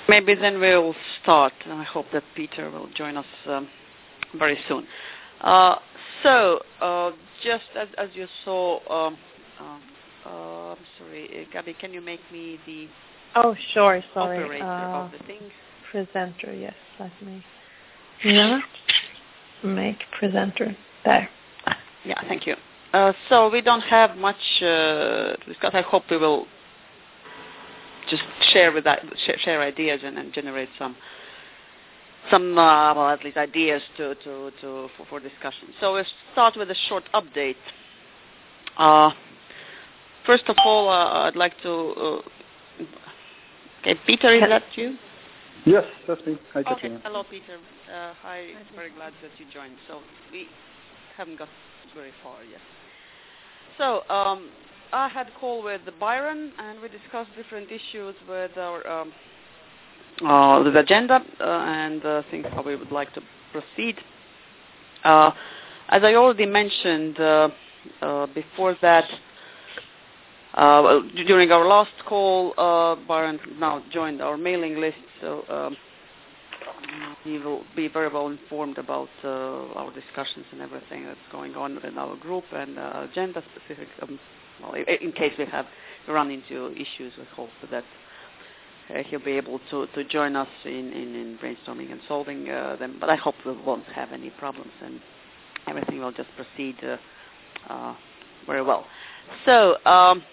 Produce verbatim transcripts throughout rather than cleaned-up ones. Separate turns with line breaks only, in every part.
Maybe then we'll start. I hope that Peter will join us um, very soon. Uh, so, uh, just as, as you saw, um, uh, uh, I'm sorry, uh, Gabi, can you make me the
oh, sure, sorry.
operator
uh,
of the thing?
Presenter, yes, let me not make presenter. There.
Yeah, thank you. Uh, so we don't have much uh, to discuss. I hope we will just share with that, share, share ideas and, and generate some, some uh, well, at least ideas to, to, to for, for discussion. So we'll start with a short update. Uh, first of all, uh, I'd like to. Uh, okay, Peter, is that you?
Yes, that's me. Hi,
okay.
Katrina.
Hello, Peter. Uh, hi. Very glad that you joined. So we haven't got very far yet. So um, I had a call with Byron, and we discussed different issues with our um, uh, the agenda uh, and uh, things how we would like to proceed. Uh, as I already mentioned uh, uh, before that, uh, during our last call, uh, Byron now joined our mailing list, so um, he will be very well informed about uh, our discussions and everything that's going on in our group and uh, agenda specific. Um, well, in case we have run into issues, we hope that uh, he'll be able to, to join us in, in, in brainstorming and solving uh, them. But I hope we won't have any problems and everything will just proceed uh, uh, very well. So um,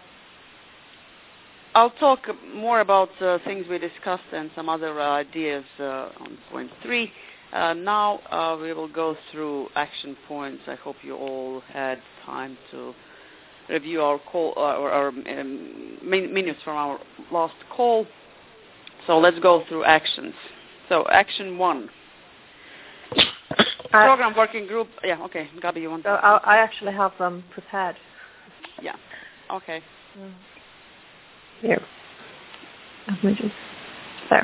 I'll talk more about uh, things we discussed and some other uh, ideas uh, on point three. Uh, now uh, we will go through action points. I hope you all had time to review our call uh, or our um, min- minutes from our last call. So let's go through actions. So action one.
I,
Program working group. Yeah, okay. Gabi, you want
so
to?
I, I actually have them prepared.
Yeah. Okay.
Mm. Here. Let me just, there.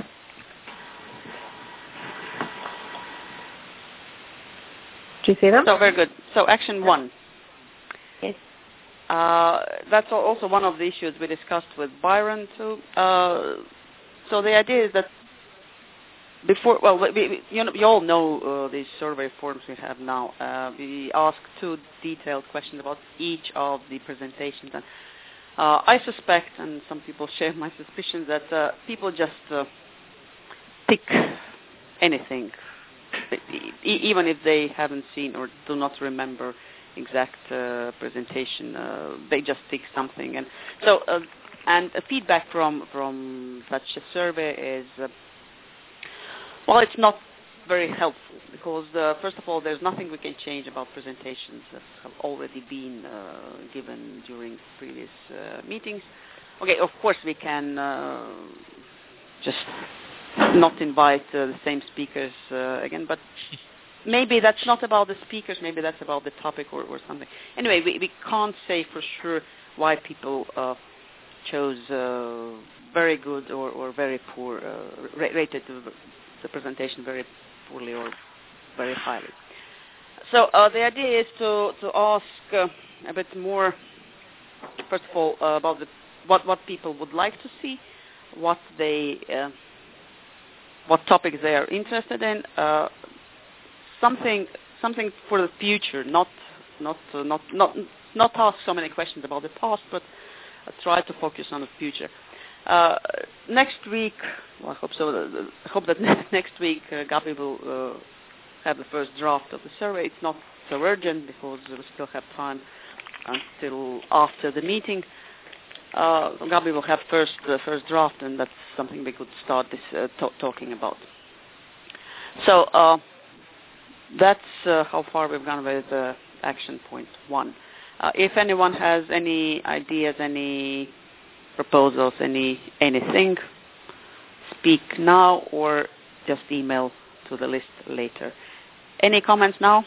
Do you see them?
So very good. So action one.
Yes.
Uh, that's also one of the issues we discussed with Byron too. Uh, so the idea is that before, well, we, we, you, know, you all know uh, these survey forms we have now. Uh, we ask two detailed questions about each of the presentations. And Uh, I suspect, and some people share my suspicions, that uh, people just uh, pick anything, e- even if they haven't seen or do not remember exact uh, presentation. Uh, they just pick something, and so uh, and uh, feedback from from such a survey is uh, well, it's not very helpful because uh, first of all, there's nothing we can change about presentations that have already been uh, given during previous uh, meetings. Okay, of course we can uh, just not invite uh, the same speakers uh, again, but maybe that's not about the speakers, maybe that's about the topic or, or something. Anyway, we, we can't say for sure why people uh, chose uh, very good or, or very poor, uh, rated the, the presentation very poorly or very highly. So uh, the idea is to, to ask uh, a bit more, first of all, uh, about the, what, what people would like to see, what they, uh, what topics they are interested in, uh, something something for the future, not not uh, not not not ask so many questions about the past, but uh, try to focus on the future. Uh, next week, well, I hope so. Uh, I hope that next week uh, Gabi will uh, have the first draft of the survey. It's not so urgent because we still have time until after the meeting. Uh, Gabi will have first the first draft, and that's something we could start this uh, to- talking about. So uh, that's uh, how far we've gone with uh, action point one. Uh, if anyone has any ideas, any proposals, any anything, speak now or just email to the list later. Any comments now?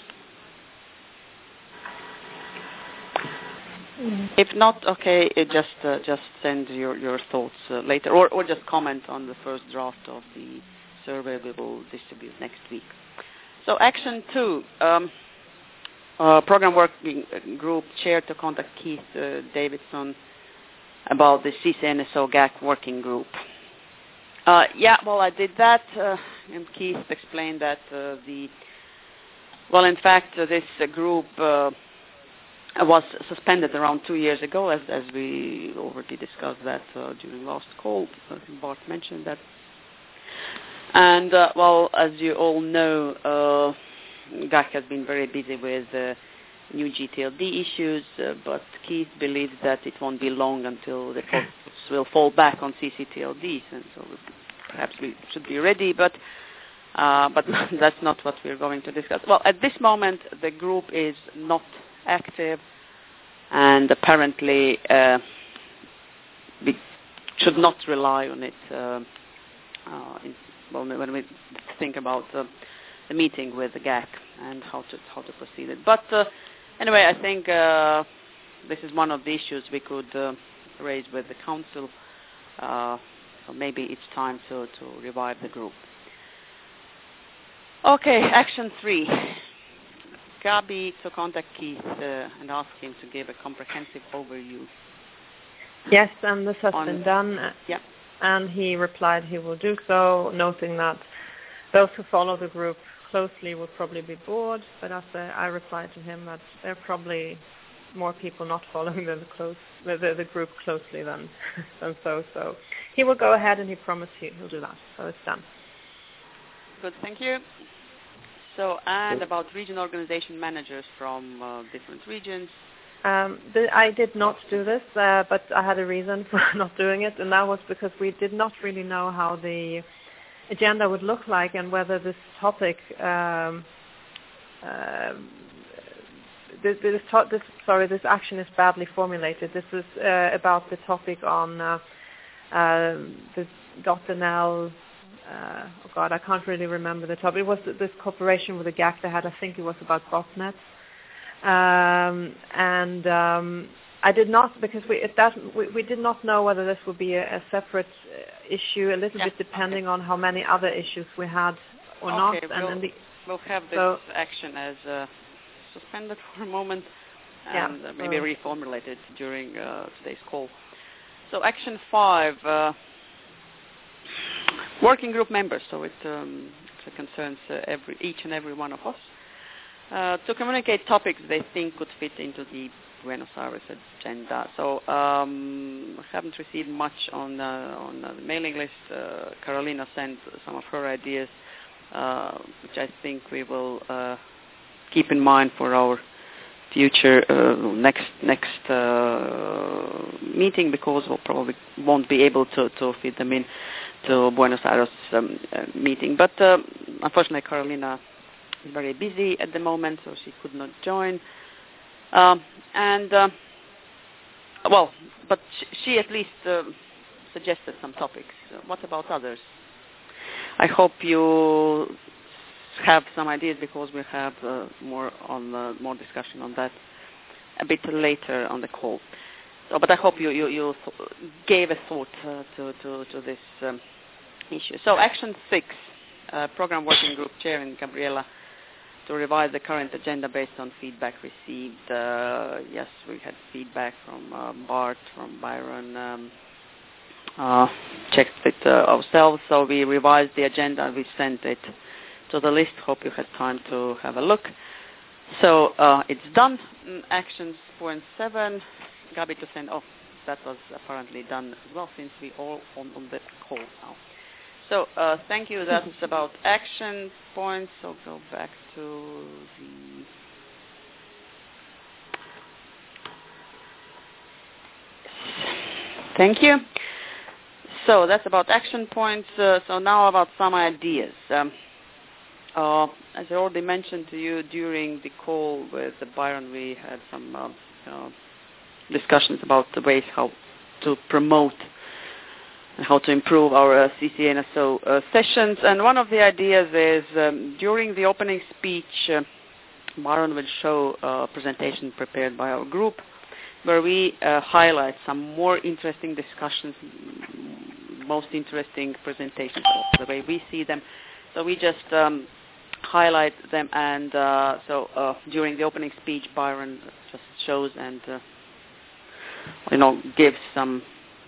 Mm. If not, okay, it just uh, just send your, your thoughts uh, later, or, or just comment on the first draft of the survey we will distribute next week. So action two, um, uh, program working group chair to contact Keith uh, Davidson about the C C N S O G A C working group. Uh, yeah, well, I did that, uh, and Keith explained that uh, the, well, in fact, uh, this uh, group uh, was suspended around two years ago, as, as we already discussed that uh, during last call. I think Bart mentioned that. And, uh, well, as you all know, uh, G A C has been very busy with uh, new G T L D issues, uh, but Keith believes that it won't be long until the focus will fall back on C C T L Ds, and so perhaps we should be ready, but uh, but that's not what we're going to discuss. Well, at this moment, the group is not active, and apparently uh, we should not rely on it uh, uh, in, well, when we think about uh, the meeting with the G A C and how to how to proceed it. But uh, anyway, I think uh, this is one of the issues we could uh, raise with the council. Uh, so maybe it's time to, to revive the group. Okay, action three. Gabi to contact Keith uh, and ask him to give a comprehensive overview.
Yes, and this has
on,
been done.
Yeah.
And he replied he will do so, noting that those who follow the group closely will probably be bored, but as I, I replied to him that there are probably more people not following the, close, the, the, the group closely than, than so. So he will go ahead, and he promised he, he'll do that. So it's done.
Good, thank you. So, and about region organization managers from uh, different regions.
Um, the, I did not do this, uh, but I had a reason for not doing it, and that was because we did not really know how the agenda would look like and whether this topic, um, uh, this, this, to- this sorry, this action is badly formulated. This is uh, about the topic on uh, uh, the Doctor Nell. Uh, oh God, I can't really remember the topic. It was this cooperation with the G A C they had. I think it was about botnets. Um, and um, I did not, because we, it doesn't, we, we did not know whether this would be a, a separate uh, issue, a little
yeah,
bit depending
okay.
on how many other issues we had or
okay,
not.
We'll,
and, and the,
we'll have this
so,
action as uh, suspended for a moment and
yeah,
uh, maybe
so.
reformulated during uh, today's call. So action five, uh, working group members. So it, um, it concerns uh, every, each and every one of us. Uh, to communicate topics they think could fit into the Buenos Aires agenda. So um, I haven't received much on uh, on uh, the mailing list. Uh, Carolina sent some of her ideas, uh, which I think we will uh, keep in mind for our future uh, next next uh, meeting, because we'll probably won't be able to, to fit them in to Buenos Aires um, uh, meeting. But uh, unfortunately, Carolina very busy at the moment, so she could not join. Um, and, uh, well, but sh- she at least uh, suggested some topics. Uh, what about others? I hope you have some ideas, because we have uh, more on uh, more discussion on that a bit later on the call. So, but I hope you, you, you th- gave a thought uh, to, to, to this um, issue. So action six, uh, program working group chair and Gabriela, to revise the current agenda based on feedback received. Uh, yes, we had feedback from uh, Bart, from Byron, um, uh, checked it uh, ourselves, so we revised the agenda and we sent it to the list. Hope you had time to have a look. So uh, it's done. Mm, actions four and seven, Gabi to send, oh, that was apparently done as well, since we all on, on the call now. So uh, thank you. That's about action points. I'll go back to the... Thank you. So that's about action points. Uh, so now about some ideas. Um, uh, as I already mentioned to you during the call with Byron, we had some uh, uh, discussions about the ways how to promote and how to improve our uh, C C N S O uh, sessions. And one of the ideas is um, during the opening speech, uh, Byron will show a presentation prepared by our group, where we uh, highlight some more interesting discussions, most interesting presentations, the way we see them. So we just um, highlight them, and uh, so uh, during the opening speech, Byron just shows and uh, you know gives some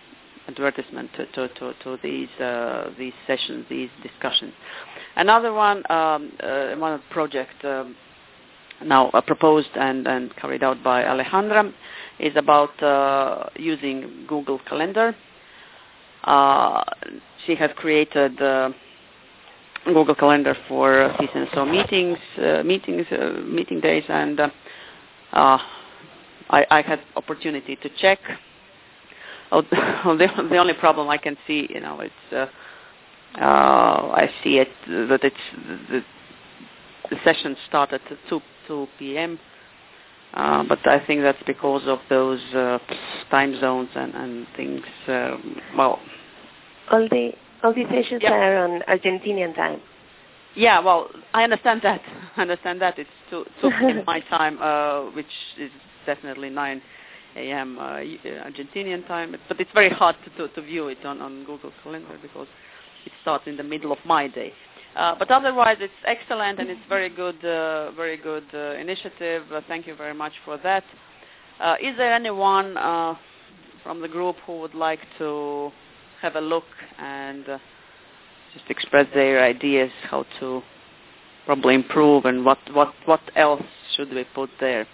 advertisement to to, to, to these uh, these sessions, these discussions. Another one, um, uh, one project um, now uh, proposed and, and carried out by Alejandra is about uh, using Google Calendar. Uh, she has created uh, Google Calendar for C S O meetings, uh, meetings, uh, meeting days, and uh, uh, I, I had opportunity to check. Oh, the, the only problem I can see, you know, it's uh, uh, I see it that it's the, the session started at two p.m. Uh, but I think that's because of those uh, time zones and, and things. Um, well,
all the all the sessions
yeah.
are on Argentinian time.
Yeah, well, I understand that. I understand that it's two p.m. my time, uh, which is definitely nine a.m. Uh, Argentinian time. But it's very hard to, to, to view it on, on Google Calendar because it starts in the middle of my day. Uh, but otherwise, it's excellent and it's very good, uh, very good uh, initiative. Uh, thank you very much for that. Uh, is there anyone uh, from the group who would like to have a look and uh, just express their ideas how to probably improve and what, what, what else should we put there?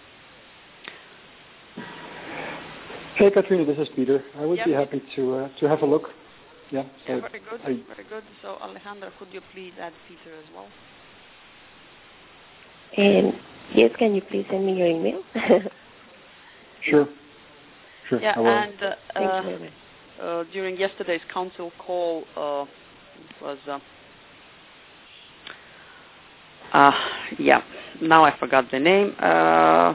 Hey, Katrina, this is Peter. I would
yep.
be happy to uh, to have a look. Yeah, so
yeah, very good,
I,
very good. So, Alejandra, could you please add Peter as well?
Um, yes, can you please send me your email?
Sure, sure,
yeah,
I will.
and uh,
Thank
uh,
you very much.
uh, during yesterday's council call, uh, it was, uh, uh, yeah, now I forgot the name. Uh,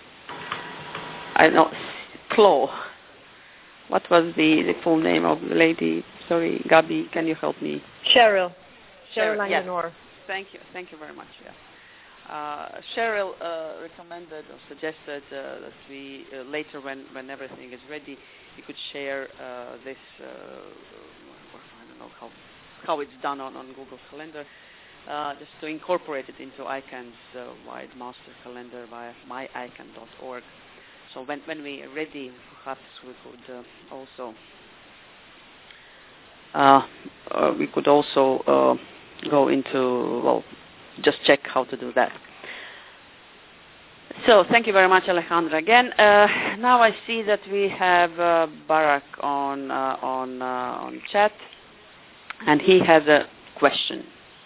I know, Chloe. What was the, the full name of the lady? Sorry, Gabi, can you help me?
Cheryl. Cheryl
Cheryl, yes.
Langenor.
Thank you. Thank you very much. Yeah. Uh, Cheryl uh, recommended or suggested uh, that we uh, later, when, when everything is ready, you could share uh, this. Uh, I don't know how how it's done on, on Google Calendar, uh, just to incorporate it into I CANN's uh, wide master calendar via my I CANN dot org. So when when we are ready, perhaps we could uh, also uh, uh, we could also uh, go into well, just check how to do that. So thank you very much, Alejandra. Again, uh, now I see that we have uh, Barak on uh, on uh, on chat, and he has a question.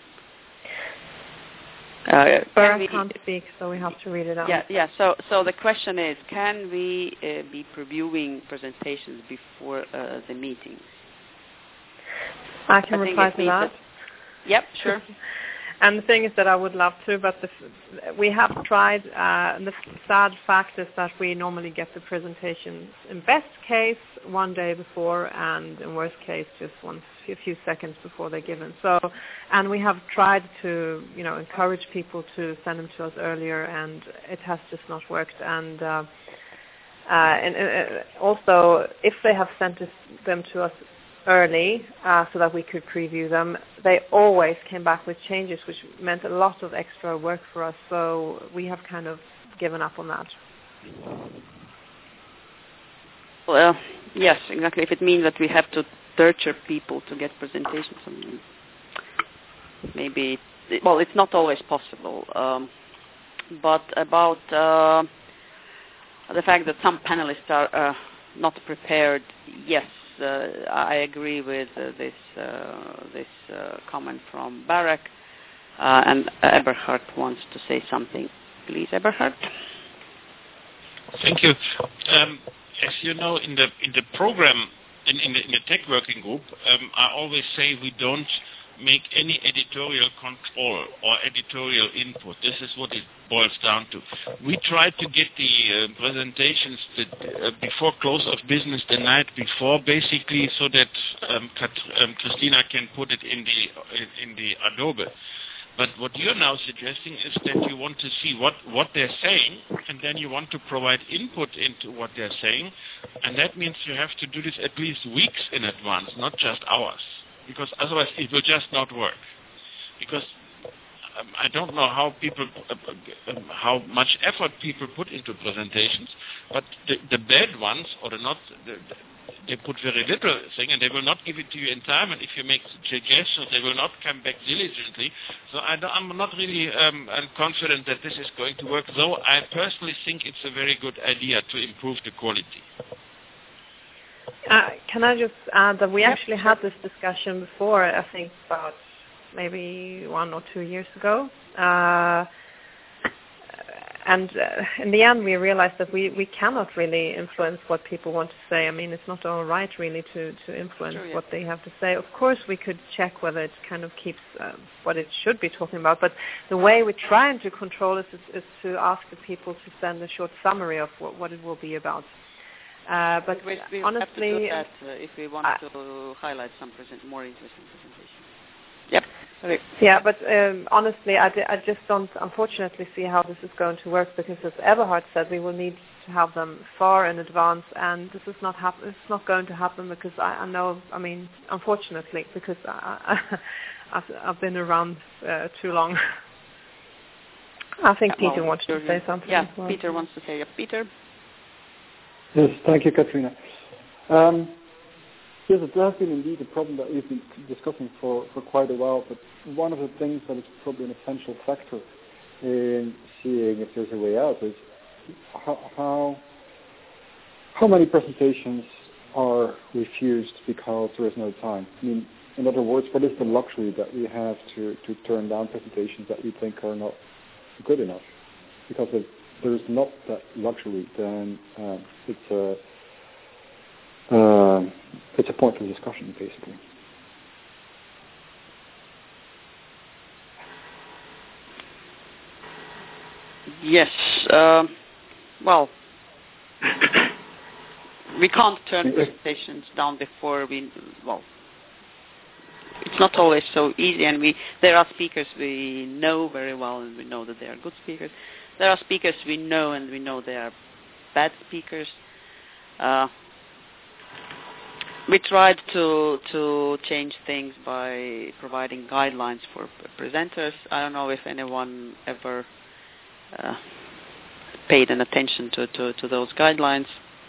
Uh,
Barak
we,
can't speak, so we have to read it out.
Yeah, yeah. So, so the question is, can we uh, be previewing presentations before uh, the meetings?
I can
I
reply to that.
that. Yep, sure.
And the thing is that I would love to, but the, we have tried. Uh, and the sad fact is that we normally get the presentations in best case one day before, and in worst case just one a few seconds before they're given. So, and we have tried to, you know, encourage people to send them to us earlier, and it has just not worked. And uh, uh, and uh, also, if they have sent us, them to us early uh, so that we could preview them, they always came back with changes, which meant a lot of extra work for us. So we have kind of given up on that.
Well, yes, exactly. If it means that we have to torture people to get presentations, maybe, well, it's not always possible. Um, but about uh, the fact that some panelists are uh, not prepared, yes, uh, I agree with uh, this uh, this uh, comment from Barak. Uh, and Eberhard wants to say something. Please, Eberhard.
Thank you. Um, as you know, in the in the program, in, in, the, in the tech working group, um, I always say we don't make any editorial control or editorial input. This is what it boils down to. We try to get the uh, presentations that, uh, before close of business the night before, basically, so that um, Kat- um, Christina can put it in the in the Adobe. But what you're now suggesting is that you want to see what, what they're saying, and then you want to provide input into what they're saying, and that means you have to do this at least weeks in advance, not just hours, because otherwise it will just not work. Because um, I don't know how people, uh, um, how much effort people put into presentations, but the, the bad ones, or the not, the, the, they put very little thing, and they will not give it to you in time, and if you make suggestions, they will not come back diligently. So I I'm not really um, confident that this is going to work, though I personally think it's a very good idea to improve the quality.
Uh, can I just add that we actually had this discussion before, I think about maybe one or two years ago. Uh, and uh, in the end we realized that we, we cannot really influence what people want to say. I mean, it's not our right really to, to influence sure, yeah. what they have to say. Of course we could check whether it kind of keeps uh, what it should be talking about, but the way we're trying to control it is, is to ask the people to send a short summary of what, what it will be about. Uh, but
we, we
honestly,
have to do that uh, if we want uh, to highlight some present, more interesting presentations. Yep. Okay.
Yeah, but um, honestly, I, d- I just don't, unfortunately, see how this is going to work, because, as Eberhard said, we will need to have them far in advance, and this is not happen. It's not going to happen because I, I know. I mean, unfortunately, because I, I, I've, I've been around uh, too long. I think
yeah,
Peter
well,
wanted to say something.
Yeah,
well.
Peter wants to say. Yeah, Peter.
Yes, thank you, Katrina. Um, yes, it has been indeed a problem that we've been discussing for, for quite a while, but one of the things that is probably an essential factor in seeing if there's a way out is how how, how many presentations are refused because there is no time. I mean, in other words, what is the luxury that we have to, to turn down presentations that we think are not good enough? Because if there is not that luxury, then uh, it's a uh, it's a point of discussion, basically.
Yes. Uh, well, we can't turn presentations down before we. Well, it's not always so easy, and we there are speakers we know very well, and we know that they are good speakers. There are speakers we know, and we know they are bad speakers. Uh, we tried to to change things by providing guidelines for presenters. I don't know if anyone ever uh, paid an attention to, to, to those guidelines.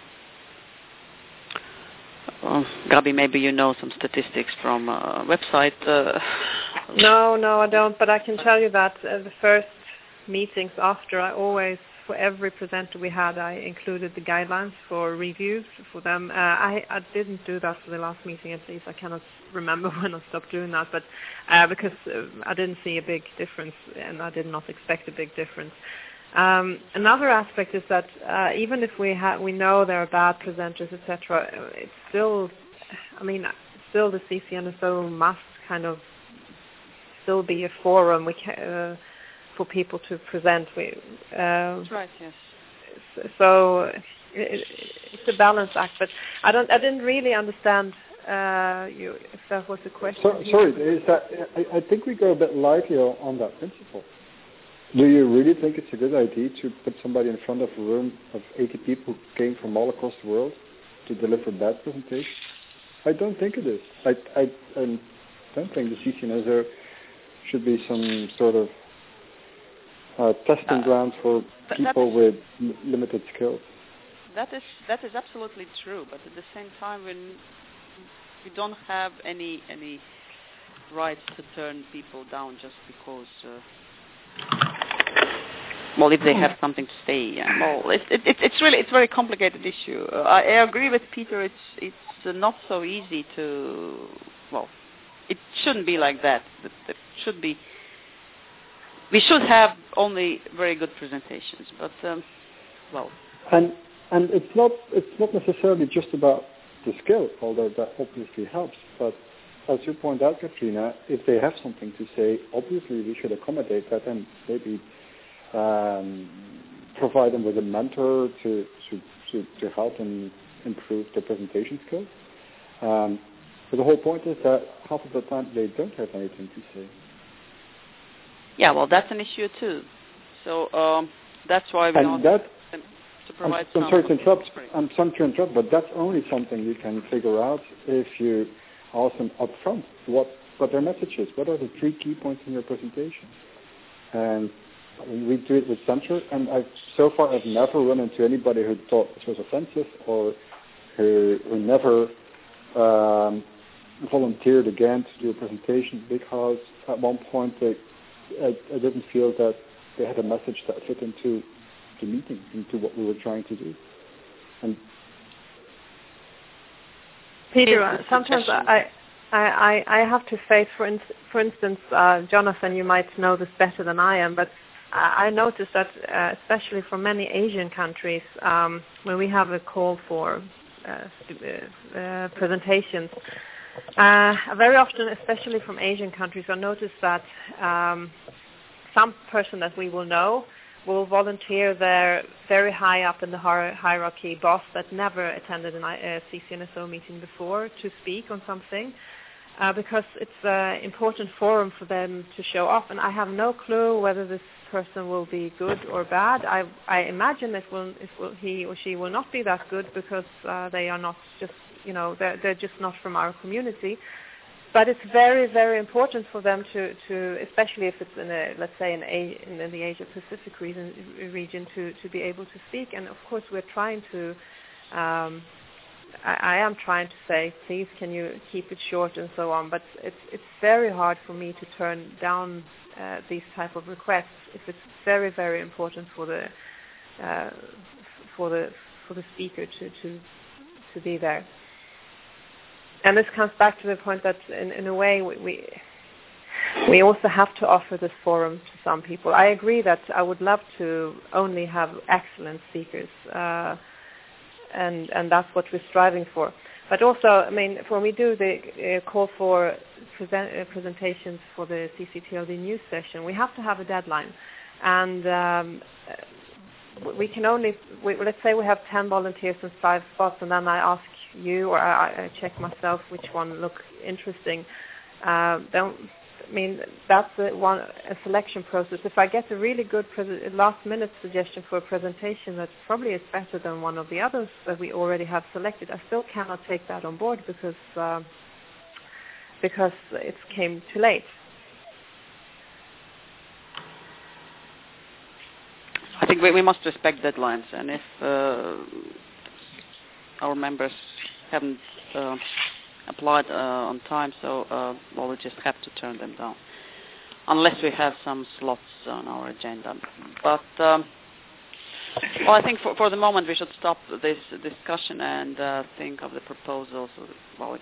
Well, Gabi, maybe you know some statistics from a website. Uh,
no, no, I don't. But I can tell you that uh, the first meetings after, I always, for every presenter we had, I included the guidelines for reviews for them. Uh, I, I didn't do that for the last meeting, at least. I cannot remember when I stopped doing that, but uh, because uh, I didn't see a big difference, and I did not expect a big difference. Um, another aspect is that uh, even if we ha- we know there are bad presenters, et cetera, it's still, I mean, still the C C N S O must kind of still be a forum we ca- uh, for people to present. We, uh,
That's right. Yes.
So it, it's a balance act, but I don't. I didn't really understand uh, you if that was a question.
So, sorry, is that? I, I think we go a bit lightly on, on that principle. Do you really think it's a good idea to put somebody in front of a room of eighty people who came from all across the world to deliver that presentation? I don't think it is. I, I, I don't think the C C N S O should be some sort of uh, testing uh, ground for people is, with m- limited skills.
That is that is absolutely true, but at the same time, we we don't have any any right to turn people down just because. Uh, Well, if they have something to say, yeah. Well, it, it, it, it's really it's a very complicated issue. Uh, I, I agree with Peter. It's it's uh, not so easy to. Well, it shouldn't be like that. It, it should be. We should have only very good presentations, but um, well.
And and it's not it's not necessarily just about the skill, although that obviously helps. But as you point out, Katrina, if they have something to say, obviously we should accommodate that and maybe. Um, provide them with a mentor to, to, to, to help them improve their presentation skills. Um, but the whole point is that half of the time they don't have anything to say.
Yeah, well, that's an issue too. So um, that's why we
and that,
to provide
I'm,
some.
I'm sorry to interrupt. I'm sorry to interrupt, but that's only something you can figure out if you ask them up front what what their message is. What are the three key points in your presentation? And we do it with censure, and I've, so far I've never run into anybody who thought this was offensive or who, who never um, volunteered again to do a presentation because at one point they, I, I didn't feel that they had a message that fit into the meeting, into what we were trying to do. And
Peter, sometimes I, I, I have to face, for, in, for instance, uh, Jonathan, you might know this better than I am, but I noticed that, uh, especially from many Asian countries, um, when we have a call for uh, st- uh, presentations, uh, very often, especially from Asian countries, I notice that um, some person that we will know will volunteer their very high up in the hier- hierarchy boss that never attended a C C N S O meeting before to speak on something. Uh, because it's an important forum for them to show off, and I have no clue whether this person will be good or bad. I, I imagine it will, it will, he or she will not be that good because uh, they are not just, you know, they're, they're just not from our community. But it's very, very important for them to, to especially if it's in a, let's say, in, a, in the Asia Pacific region, region to, to be able to speak. And of course, we're trying to. Um, I am trying to say, please, can you keep it short and so on. But it's it's very hard for me to turn down uh, these type of requests if it's very very important for the uh, for the for the speaker to, to to be there. And this comes back to the point that in, in a way we, we we also have to offer this forum to some people. I agree that I would love to only have excellent speakers. Uh, And, and that's what we're striving for. But also, I mean, when we do the uh, call for present, uh, presentations for the C C T L D news session, we have to have a deadline. And um, we can only, we, let's say we have ten volunteers and five spots, and then I ask you, or I, I check myself which one look interesting. Uh, then, I mean, that's a, one, a selection process. If I get a really good pres- last-minute suggestion for a presentation that probably is better than one of the others that we already have selected, I still cannot take that on board because uh, because it came too late.
I think we, we must respect deadlines, and if uh, our members haven't uh, applied uh, on time, so uh, well, we just have to turn them down, unless we have some slots on our agenda. But um, well, I think for, for the moment we should stop this discussion and uh, think of the proposals. Well,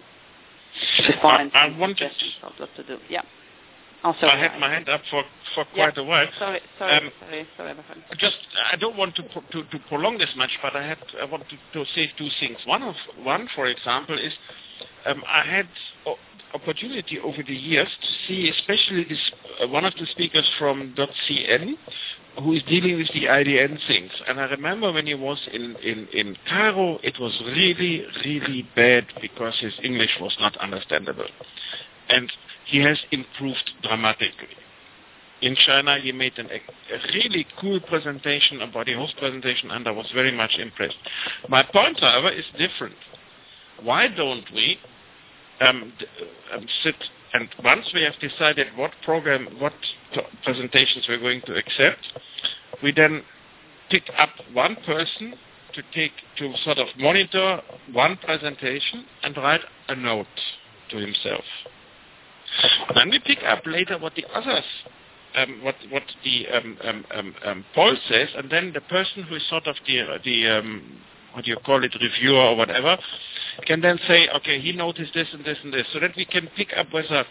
define
I, I
some
wanted
suggestions of what to do. Yeah. Oh, sorry,
I had my hand up for, for quite
yeah.
a while.
Sorry, sorry,
um,
sorry, sorry.
Just, I don't want to, to to prolong this much, but I had I want to, to say two things. One of one, for example, is um, I had o- opportunity over the years to see, especially this uh, one of the speakers from .cn, who is dealing with the I D N things. And I remember when he was in in in Cairo, it was really really bad because his English was not understandable, and he has improved dramatically. In China, he made an, a really cool presentation about the host presentation, and I was very much impressed. My point, however, is different. Why don't we um, d- um, sit and once we have decided what program, what t- presentations we're going to accept, we then pick up one person to take to sort of monitor one presentation and write a note to himself. Then we pick up later what the others, um, what what the um, um, um, um, poll says, and then the person who is sort of the the um, what do you call it, reviewer or whatever, can then say, okay, he noticed this and this and this, so that we can pick up whether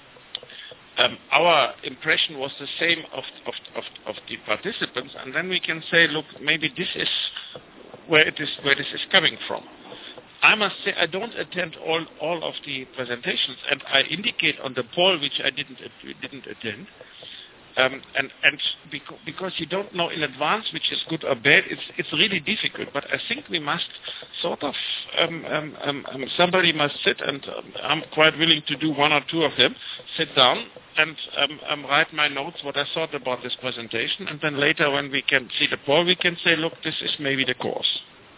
um, our impression was the same of, of of of the participants, and then we can say, look, maybe this is where it is where this is coming from. I must say I don't attend all, all of the presentations, and I indicate on the poll which I didn't didn't attend, um, and and because, because you don't know in advance which is good or bad, it's it's really difficult. But I think we must sort of um, um, um, um, somebody must sit, and um, I'm quite willing to do one or two of them. Sit down and um, um, write my notes what I thought about this presentation, and then later when we can see the poll, we can say, look, this is maybe the course.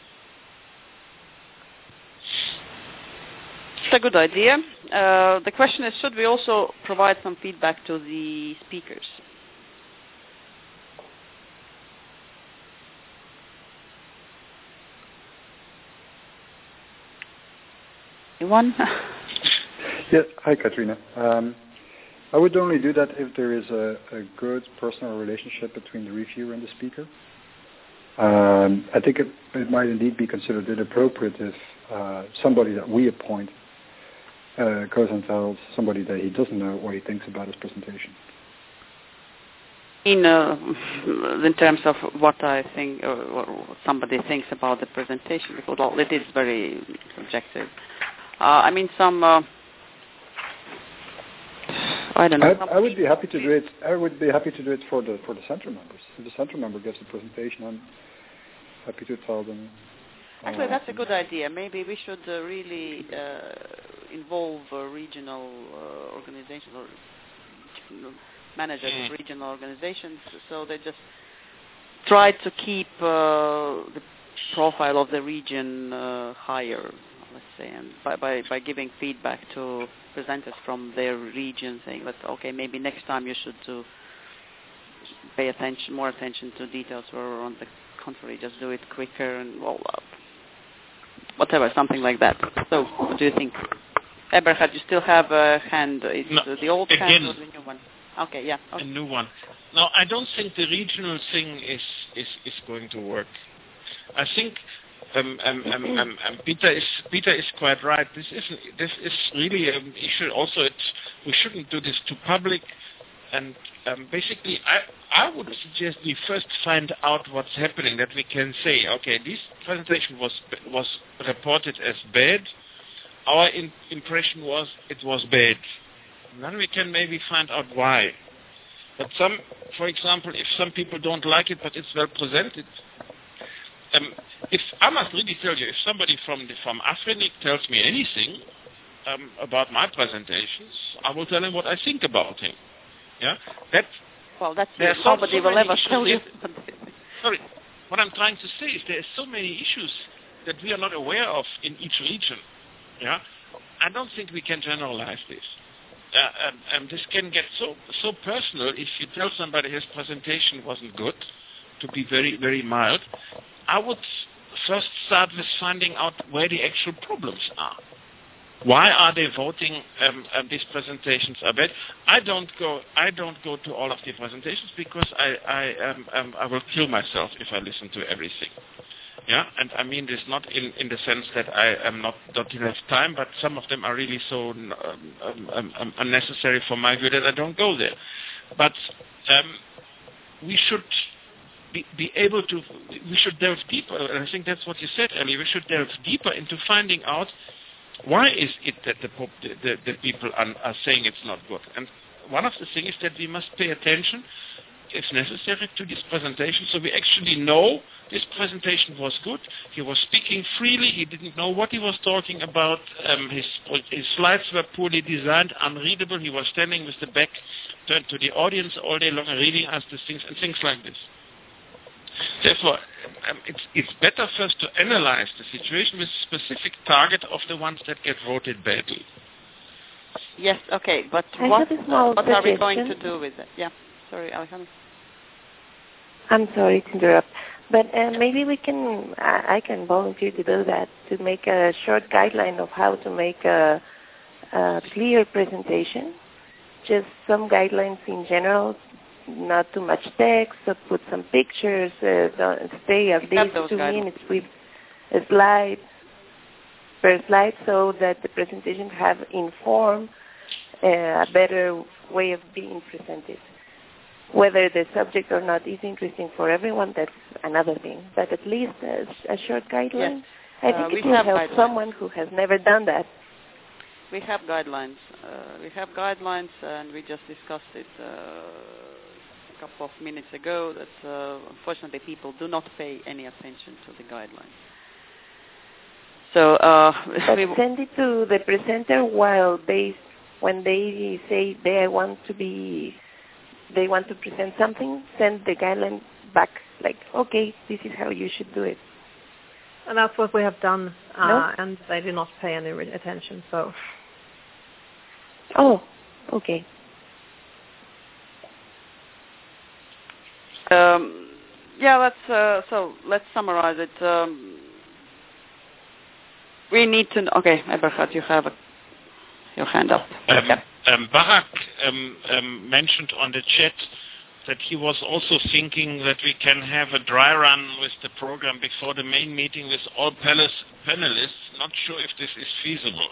It's a good idea. Uh, the question is, should we also provide some feedback to the speakers? Anyone?
Yes. Hi, Katrina. Um, I would only do that if there is a, a good personal relationship between the reviewer and the speaker. Um, I think it, it might indeed be considered inappropriate if uh, somebody that we appoint uh, goes and tells somebody that he doesn't know what he thinks about his presentation.
In uh, in terms of what I think or what somebody thinks about the presentation, because well, it is very subjective. Uh, I mean, some. Uh, I don't know.
I, I would be happy to do it. I would be happy to do it for the for the center members. If the center member gives a presentation, I'm happy to tell them. Uh,
Actually, that's a good idea. Maybe we should uh, really uh, involve uh, regional uh, organizations or you know, managers of regional organizations, so they just try to keep uh, the profile of the region uh, higher, let's say, and by, by, by giving feedback to presenters from their region, saying that okay, maybe next time you should do pay attention, more attention to details, or on the contrary, just do it quicker and well, uh, whatever, something like that. So, what do you think? Eberhard, you still have a hand? It's
no,
uh, the old
again,
hand or the new one? Okay, yeah. Okay.
A new one. No, I don't think the regional thing is, is, is going to work. I think um, um, um, um, um, Peter is Peter is quite right. This isn't. This is really an issue. Also, it's, we shouldn't do this too public. And um, basically, I I would suggest we first find out what's happening. That we can say, okay, this presentation was was reported as bad. Our in, impression was it was bad. And then we can maybe find out why. But some, for example, if some people don't like it, but it's well presented. Um, if I must really tell you, if somebody from the, from Afrinik tells me anything um, about my presentations, I will tell him what I think about him. Yeah, that.
Well, that's
there's
nobody
so, so
will ever tell you.
Sorry, what I'm trying to say is there are so many issues that we are not aware of in each region. Yeah, I don't think we can generalize this. Uh, and, and this can get so so personal if you tell somebody his presentation wasn't good, to be very, very mild. I would first start with finding out where the actual problems are. Why are they voting um, um, these presentations are bad? I don't go I don't go to all of the presentations because I, I, um, um, I will kill myself if I listen to everything. Yeah, and I mean this not in, in the sense that I am not don't have time, but some of them are really so um, um, um, unnecessary for my view that I don't go there. But um, we should be, be able to, we should delve deeper, and I think that's what you said earlier, we should delve deeper into finding out why is it that the, the, the people are, are saying it's not good. And one of the things is that we must pay attention, if necessary, to this presentation, so we actually know this presentation was good. He was speaking freely. He didn't know what he was talking about. Um, his, his slides were poorly designed, unreadable. He was standing with the back turned to the audience all day long, reading us the things and things like this. Therefore, um, it's, it's better first to analyze the situation with a specific target of the ones that get voted badly.
Yes, okay, but
I
what,
have a small
what are we going
suggestion.
to do with it? Yeah, sorry, Alejandro.
I'm sorry to interrupt, but uh, maybe we can, I, I can volunteer to do that, to make a short guideline of how to make a, a clear presentation, just some guidelines in general, not too much text, so put some pictures, uh, don't stay at least two guidelines. minutes with a slide per slide so that the presentation have informed uh, a better way of being presented. Whether the subject or not is interesting for everyone, that's another thing. But at least a, a short guideline,
Yes.
I
Uh,
think
we
it will
have
help
guidelines.
someone who has never done that.
We have guidelines. Uh, we have guidelines, and we just discussed it uh, a couple of minutes ago, that uh, unfortunately people do not pay any attention to the guidelines. So uh,
But
we
send it to the presenter while they, when they say they want to be, they want to present something, send the guideline back, like, okay, this is how you should do it.
And that's what we have done, uh,
No?
and they do not pay any re- attention, so.
Oh, okay.
Um, yeah, let's uh, so let's summarize it. Um, we need to. Okay, Eberhard, you have a, your hand up.
Um,
yeah.
um, Barak um, um, mentioned on the chat that he was also thinking that we can have a dry run with the program before the main meeting with all panelists. Not sure if this is feasible.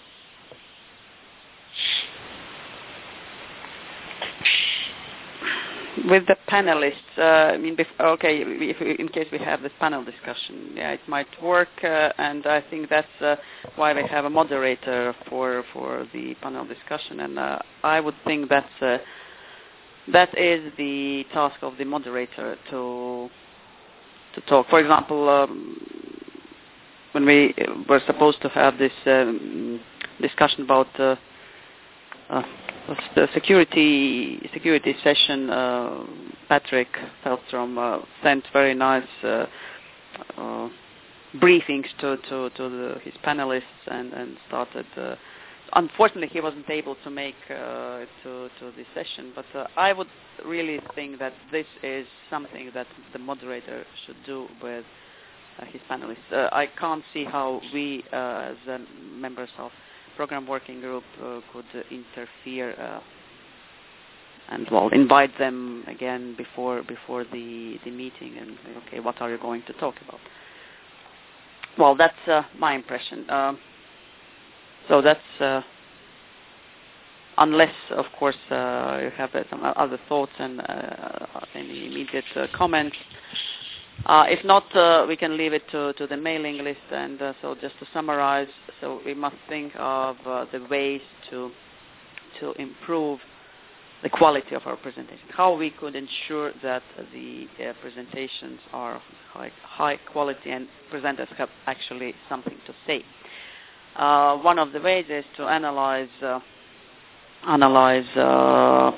With the panelists, uh, I mean, bef- okay, if we, in case we have this panel discussion, yeah, it might work, uh, and I think that's uh, why we have a moderator for for the panel discussion, and uh, I would think that's uh, that is the task of the moderator to to talk. For example, um, when we were supposed to have this um, discussion about uh, uh, the security security session, uh, Patrick Feldstrom uh, sent very nice uh, uh, briefings to to, to the, his panelists and and started. Uh, unfortunately, he wasn't able to make uh, to to this session, but uh, I would really think that this is something that the moderator should do with uh, his panelists. Uh, I can't see how we, uh, as uh, members of program working group, uh, could uh, interfere uh, and well invite them again before before the the meeting and say, okay, what are you going to talk about? Well, that's uh, my impression. Um, so that's uh, unless, of course, uh, you have uh, some other thoughts and uh, any immediate uh, comments. Uh, if not, uh, we can leave it to, to the mailing list. And uh, so just to summarize, so we must think of uh, the ways to to improve the quality of our presentation, how we could ensure that the uh, presentations are high, high quality and presenters have actually something to say. Uh, one of the ways is to analyze uh, analyze uh,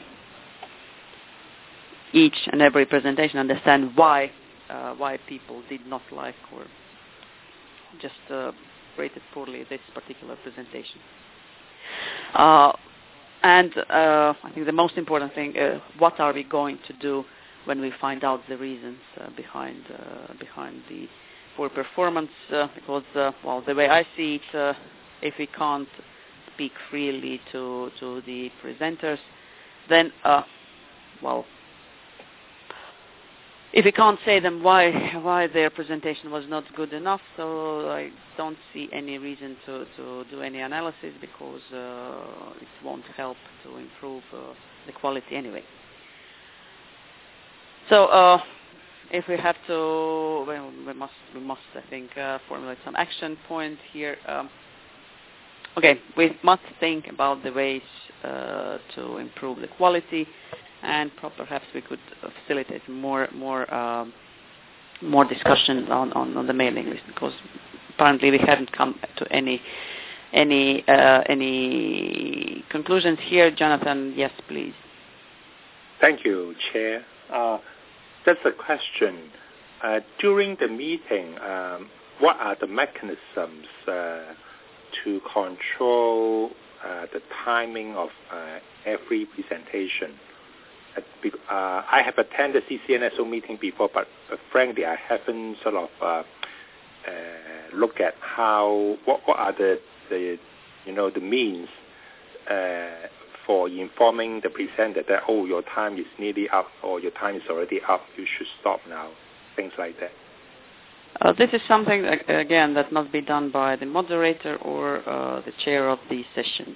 each and every presentation, understand why uh, why people did not like or just uh, rated poorly this particular presentation. Uh, and uh, I think the most important thing, uh, what are we going to do when we find out the reasons uh, behind uh, behind the poor performance? Uh, because, uh, well, the way I see it, uh, if we can't speak freely to to the presenters, then, uh, well, if we can't say them why why their presentation was not good enough, so I don't see any reason to, to do any analysis, because uh, it won't help to improve uh, the quality anyway. So uh, if we have to, well, we must we must I think uh, formulate some action points here. Um, okay, we must think about the ways uh, to improve the quality. And perhaps we could facilitate more more um, more discussion on, on, on the mailing list, because apparently we haven't come to any any uh, any conclusions here. Jonathan, yes, please.
Thank you, Chair. Uh, that's a question. Uh, during the meeting, um, what are the mechanisms uh, to control uh, the timing of uh, every presentation? Uh, I have attended C C N S O meeting before, but uh, frankly, I haven't sort of uh, uh, looked at how what, what are the, the you know the means uh, for informing the presenter that, oh, your time is nearly up or your time is already up, you should stop now, things like that.
Uh, this is something again that must be done by the moderator or uh, the chair of the session.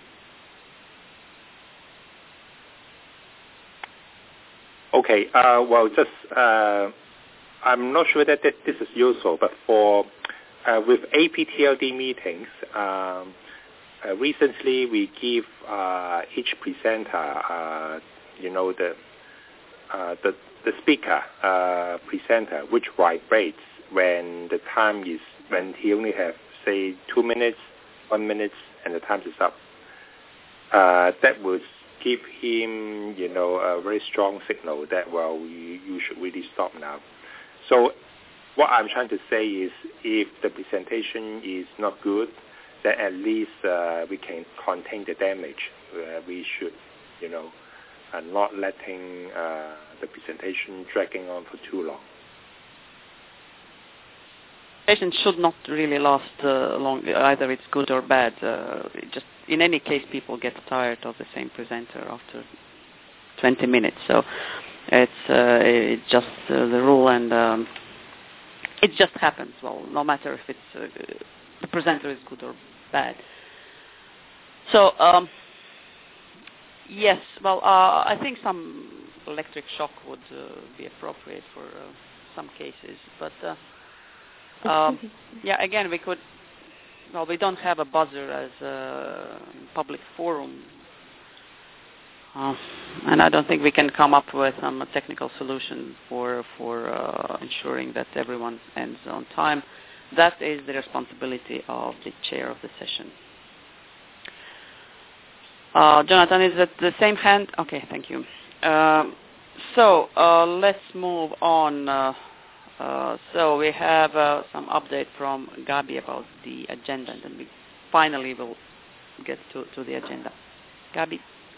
Okay, uh, well, just, uh, I'm not sure that this is useful, but for, uh, with A P T L D meetings, um, uh, recently we give uh, each presenter, uh, you know, the, uh, the, the speaker, uh, presenter, which vibrates when the time is, when he only have, say, two minutes, one minute, and the time is up. Uh, that was give him, you know, a very strong signal that, well, you, you should really stop now. So what I'm trying to say is, if the presentation is not good, then at least uh, we can contain the damage. Uh, we should, you know, uh, not letting uh, the presentation dragging on for too long.
presentation should not really last uh, long. Either it's good or bad. Uh, it just in any case, people get tired of the same presenter after twenty minutes. So it's uh, it's just uh, the rule, and um, it just happens. Well, no matter if it's uh, the presenter is good or bad. So um, yes, well, uh, I think some electric shock would uh, be appropriate for uh, some cases, but. Uh, Um, yeah, again, we could, well, we don't have a buzzer as a public forum, uh, and I don't think we can come up with some um, technical solution for for uh, ensuring that everyone ends on time. That is the responsibility of the chair of the session. Uh, Jonathan, is it the same hand? Okay, thank you. Uh, so uh, let's move on. Uh, Uh, so we have uh, some update from Gabi about the agenda, and then we finally will get to, to the agenda. Gabi?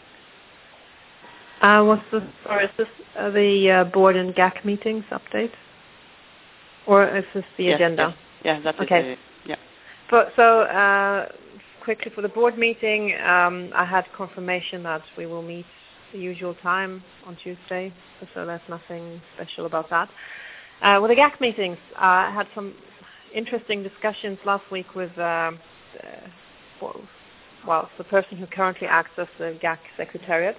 Uh, what's this, or is this uh, the uh, board and G A C meetings update? Or is this the
yes,
agenda?
Yes. Yeah, that's
okay.
The, yeah.
For, so uh, quickly for the board meeting, um, I had confirmation that we will meet the usual time on Tuesday, so there's nothing special about that. Uh, with the G A C meetings, uh, I had some interesting discussions last week with, uh, uh, well, the person who currently acts as the G A C secretariat.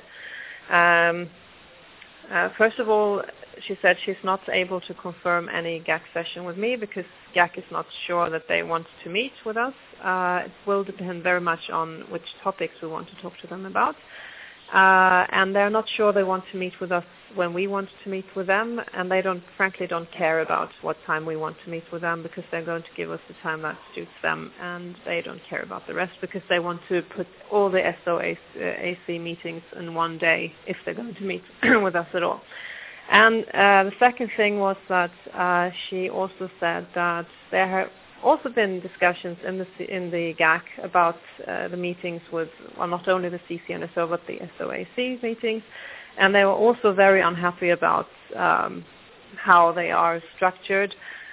Um, uh, first of all, she said she's not able to confirm any G A C session with me because G A C is not sure that they want to meet with us. Uh, it will depend very much on which topics we want to talk to them about. Uh, and they're not sure they want to meet with us when we want to meet with them, and they don't, frankly, don't care about what time we want to meet with them because they're going to give us the time that suits them, and they don't care about the rest because they want to put all the S O A C meetings in one day if they're going to meet with us at all. And uh, the second thing was that uh, she also said that there have also been discussions in the in the G A C about uh, the meetings with, well, not only the C C N S O but the S O A C meetings, and they were also very unhappy about um, how they are structured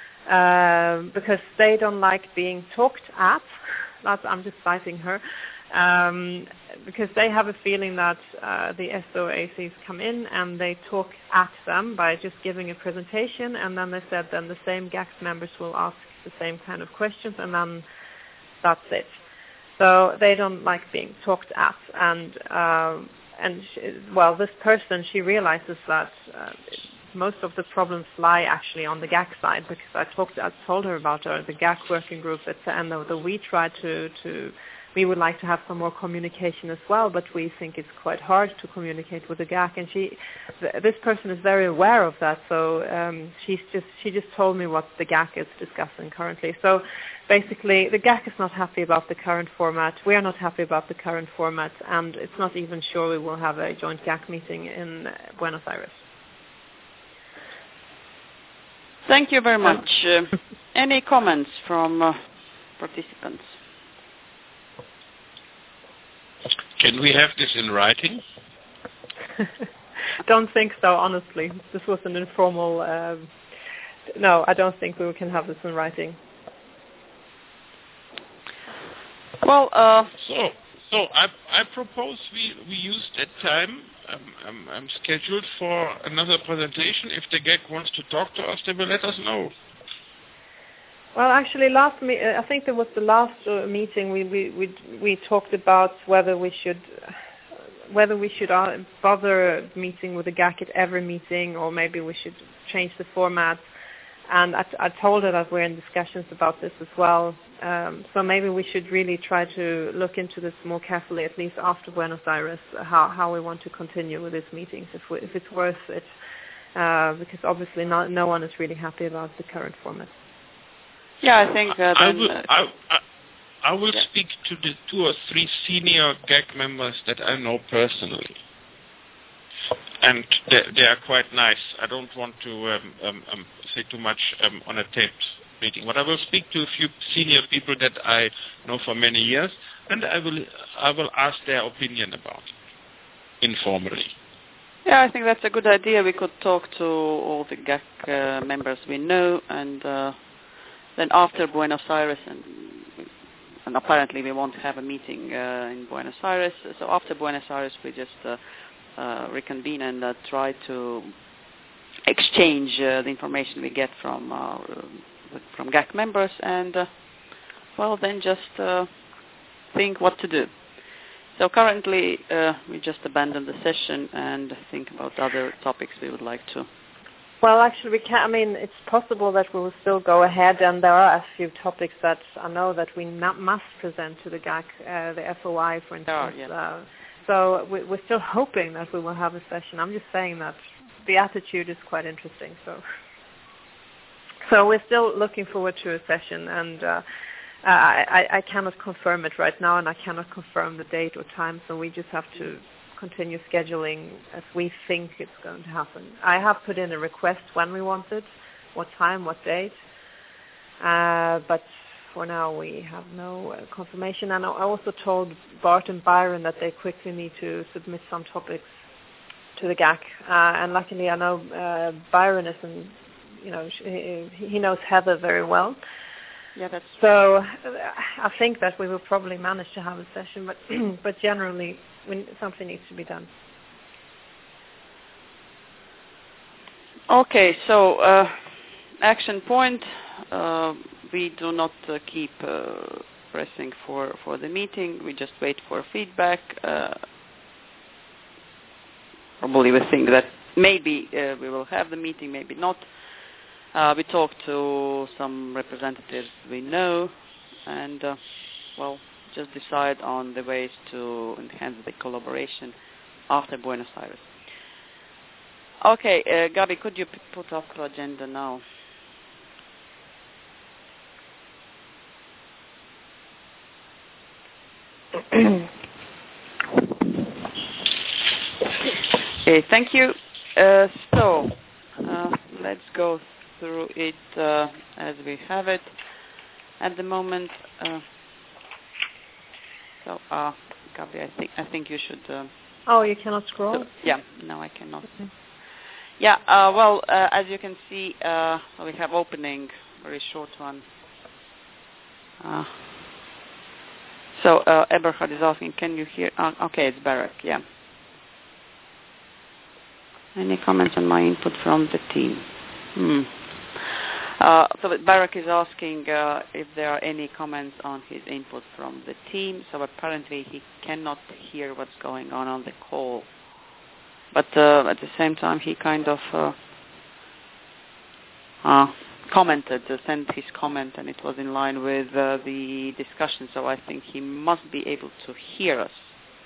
uh, because they don't like being talked at. That's, I'm just citing her. Um, because they have a feeling that uh, the S O A Cs come in and they talk at them by just giving a presentation, and then they said then the same G A C members will ask the same kind of questions, and then that's it. So they don't like being talked at, and um, and she, well, this person, she realizes that uh, most of the problems lie actually on the G A C side, because I talked, I told her about uh, the G A C working group, and the, the we tried to to. We would like to have some more communication as well, but we think it's quite hard to communicate with the G A C, and she, th- this person is very aware of that. So um, she's just, she just told me what the G A C is discussing currently. So basically, the G A C is not happy about the current format. We are not happy about the current format, and it's not even sure we will have a joint G A C meeting in Buenos Aires.
Thank you very much. Uh, any comments from uh, participants?
Can we have this in writing?
Don't think so, honestly. This was an informal... Um, no, I don't think we can have this in writing.
Well, uh...
So, so I, I propose we, we use that time. Um, I'm, I'm scheduled for another presentation. If the G A C wants to talk to us, they will let us know.
Well, actually, last me- I think there was the last uh, meeting we, we we we talked about whether we should whether we should uh, bother meeting with the G A C at every meeting, or maybe we should change the format. And I, I told her that we're in discussions about this as well. Um, so maybe we should really try to look into this more carefully, at least after Buenos Aires, how how we want to continue with these meetings, if we, if it's worth it, uh, because obviously not, no one is really happy about the current format.
Yeah, I think uh,
I
then,
will,
uh,
I, I, I will
yeah.
speak to the two or three senior G A C members that I know personally, and they, they are quite nice. I don't want to um, um, um, say too much um, on a taped meeting, but I will speak to a few senior people that I know for many years, and I will I will ask their opinion about it informally.
Yeah, I think that's a good idea. We could talk to all the G A C uh, members we know and. Uh, then after Buenos Aires, and, and apparently we won't have a meeting uh, in Buenos Aires, so after Buenos Aires we just uh, uh, reconvene and uh, try to exchange uh, the information we get from uh, from G A C members, and uh, well, then just uh, think what to do. So currently uh, we just abandon the session and think about other topics we would like to.
Well, actually, we can. I mean, it's possible that we will still go ahead, and there are a few topics that I know that we not, must present to the G A C, uh, the F O I, for instance.
Are, yes.
uh, so we, we're still hoping that we will have a session. I'm just saying that the attitude is quite interesting. So, so we're still looking forward to a session, and uh, I, I cannot confirm it right now, and I cannot confirm the date or time. So we just have to continue scheduling as we think it's going to happen. I have put in a request when we want it, what time, what date, uh, but for now we have no uh, confirmation. And I also told Bart and Byron that they quickly need to submit some topics to the G A C, uh, and luckily I know uh, Byron isn't, you know, he, he knows Heather very well.
Yeah, that's
so uh, I think that we will probably manage to have a session, but but generally when something needs to be done.
Okay, so uh, action point, uh, we do not uh, keep uh, pressing for, for the meeting, we just wait for feedback. Uh, probably we think that maybe uh, we will have the meeting, maybe not. Uh, we talked to some representatives we know, and uh, well, just decide on the ways to enhance the collaboration after Buenos Aires. Okay, uh, Gabi, could you p- put up the agenda now? Okay, thank you. Uh, so, uh, let's go through it uh, as we have it at the moment. Uh, so, uh, Gabi, I think I think you should. Uh,
oh, you cannot scroll.
So, yeah, no, I cannot. Okay. Yeah, uh, well, uh, as you can see, uh, we have opening, very short one. Uh, so uh, Eberhard is asking, can you hear? Uh, okay, it's Barak. Yeah. Any comments on my input from the team? Hmm. Uh, so Barak is asking uh, if there are any comments on his input from the team. So apparently he cannot hear what's going on on the call. But uh, at the same time, he kind of uh, uh, commented, uh, sent his comment, and it was in line with uh, the discussion. So I think he must be able to hear us.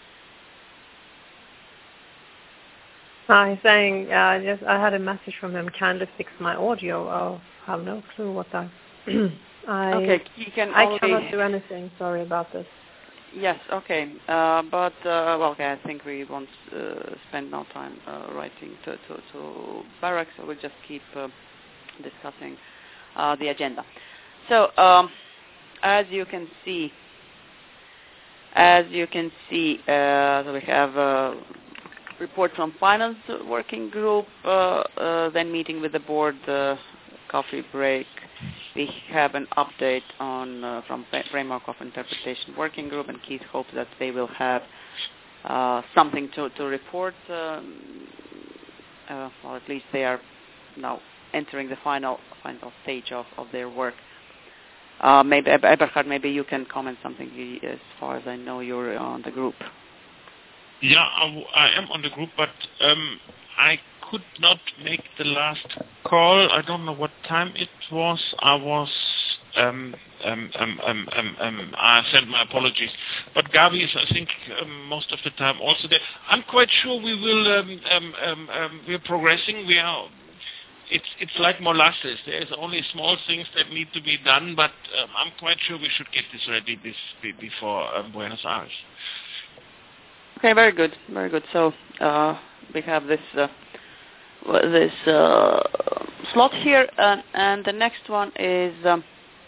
Uh, he's saying, uh, just, I had a message from him, kindly fix my audio. I have no clue what that I,
okay, you can
I
only...
cannot do anything. Sorry about this.
Yes, okay. Uh, but, uh, well, okay, I think we won't uh, spend no time uh, writing to, to, to Barak, so we'll just keep uh, discussing uh, the agenda. So, um, as you can see, as you can see, uh, so we have a report from Finance Working Group, uh, uh, then meeting with the board, uh, coffee break. We have an update on uh, from Framework of Interpretation Working Group, and Keith hopes that they will have uh, something to, to report. Um, uh, well, at least they are now entering the final final stage of, of their work. Uh, maybe Eberhard, maybe you can comment something. As far as I know, you're on the group.
Yeah, I, w- I am on the group, but um, I could not make the last call. I don't know what time it was. I was, um, um, um, um, um, um, I sent my apologies. But Gabi is, I think, um, most of the time also there. I'm quite sure we will, um, um, um, um, we're progressing. We are, it's, it's like molasses. There's only small things that need to be done, but um, I'm quite sure we should get this ready this, before um, Buenos Aires.
Okay, very good, very good. So uh, we have this uh, this uh, slot here, uh, and the next one is um,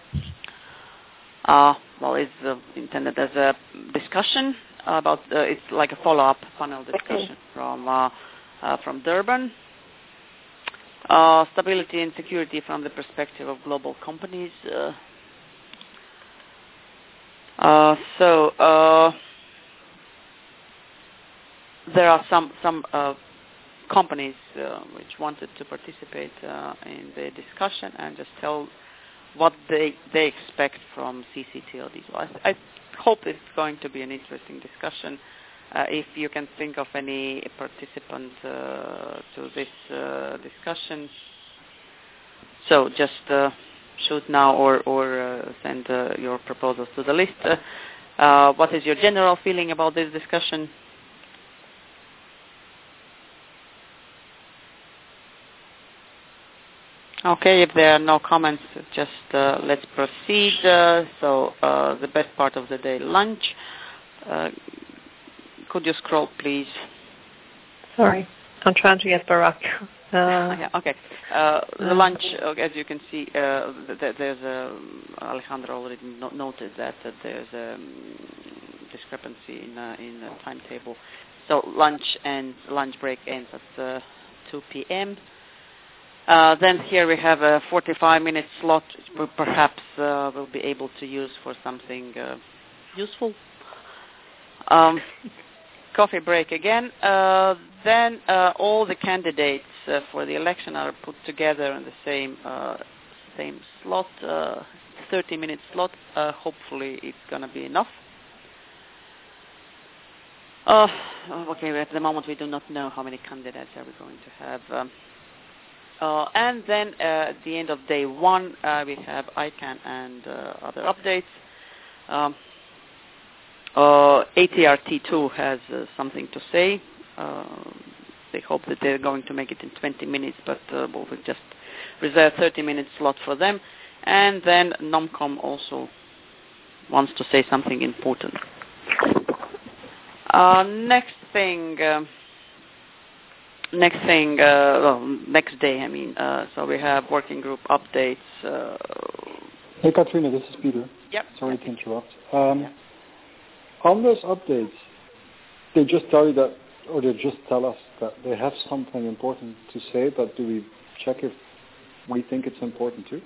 uh, well, is uh, intended as a discussion about. Uh, it's like a follow-up panel discussion from uh, uh, from Durban, Uh, stability and security from the perspective of global companies. Uh, uh, so uh, there are some some uh, companies uh, which wanted to participate uh, in the discussion and just tell what they they expect from C C T L D. So I, I hope it's going to be an interesting discussion. Uh, if you can think of any participant uh, to this uh, discussion, so just uh, shoot now or, or uh, send uh, your proposals to the list. Uh, uh, what is your general feeling about this discussion? Okay, if there are no comments, just uh, let's proceed. Uh, so uh, the best part of the day, lunch. Uh, Could you scroll, please?
Sorry, I'm trying to get Barack. Uh,
yeah, okay. Uh, the lunch, uh, as you can see, uh, th- there's a, Alejandro already no- noted that, that there's a um, discrepancy in, uh, in the timetable. So lunch and lunch break ends at uh, two p.m. Uh, then here we have a forty-five minute slot, which perhaps uh, we'll be able to use for something uh, useful. Um, coffee break again. Uh, then uh, all the candidates uh, for the election are put together in the same uh, same slot, uh, thirty minute slot. Uh, hopefully it's going to be enough. Uh, okay, at the moment we do not know how many candidates are we going to have. Um, uh, and then uh, at the end of day one, uh, we have I CANN and uh, other updates. Um, Uh, A T R T two has uh, something to say. Uh, they hope that they're going to make it in twenty minutes, but uh, we'll just reserve thirty minute slot for them. And then NOMCOM also wants to say something important. Uh, next thing, uh, next thing, uh, well, next day, I mean. Uh, so we have working group updates. Uh,
hey, Katrina, this is Peter.
Yep.
Sorry to interrupt. Um, yeah. On those updates, they just tell you that, or they just tell us that they have something important to say, but do we check if we think it's important too?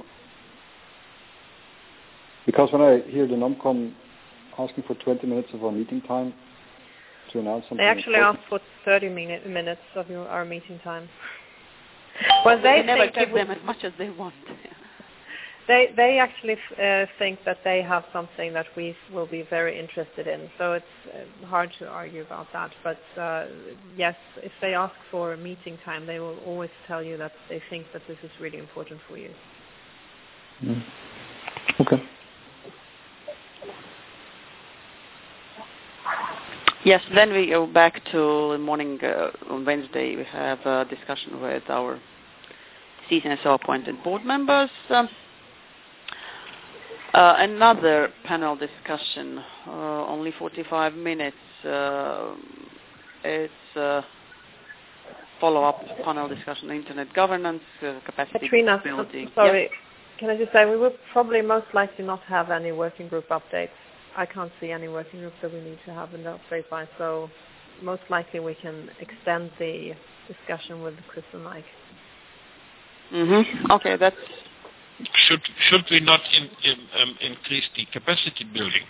Because when I hear the NOMCOM asking for twenty minutes of our meeting time to announce something
They actually
important,
asked for thirty minute, minutes of your, our meeting time. Well, they
we never
think
give
we,
them as much as they want.
They they actually uh, think that they have something that we will be very interested in. So it's uh, hard to argue about that. But uh, yes, if they ask for a meeting time, they will always tell you that they think that this is really important for you.
Mm. Okay.
Yes, then we go back to the morning uh, on Wednesday. We have a discussion with our C S O appointed board members. Um, Uh, another panel discussion, uh, only forty-five minutes. Uh, it's a follow-up panel discussion on internet governance, uh, capacity
Katrina,
building.
sorry,
yes?
Can I just say we will probably most likely not have any working group updates. I can't see any working groups that we need to have in the update by, so most likely we can extend the discussion with Chris and Mike.
Mm-hmm. Okay, that's...
Should should we not in, in, um, increase the capacity building?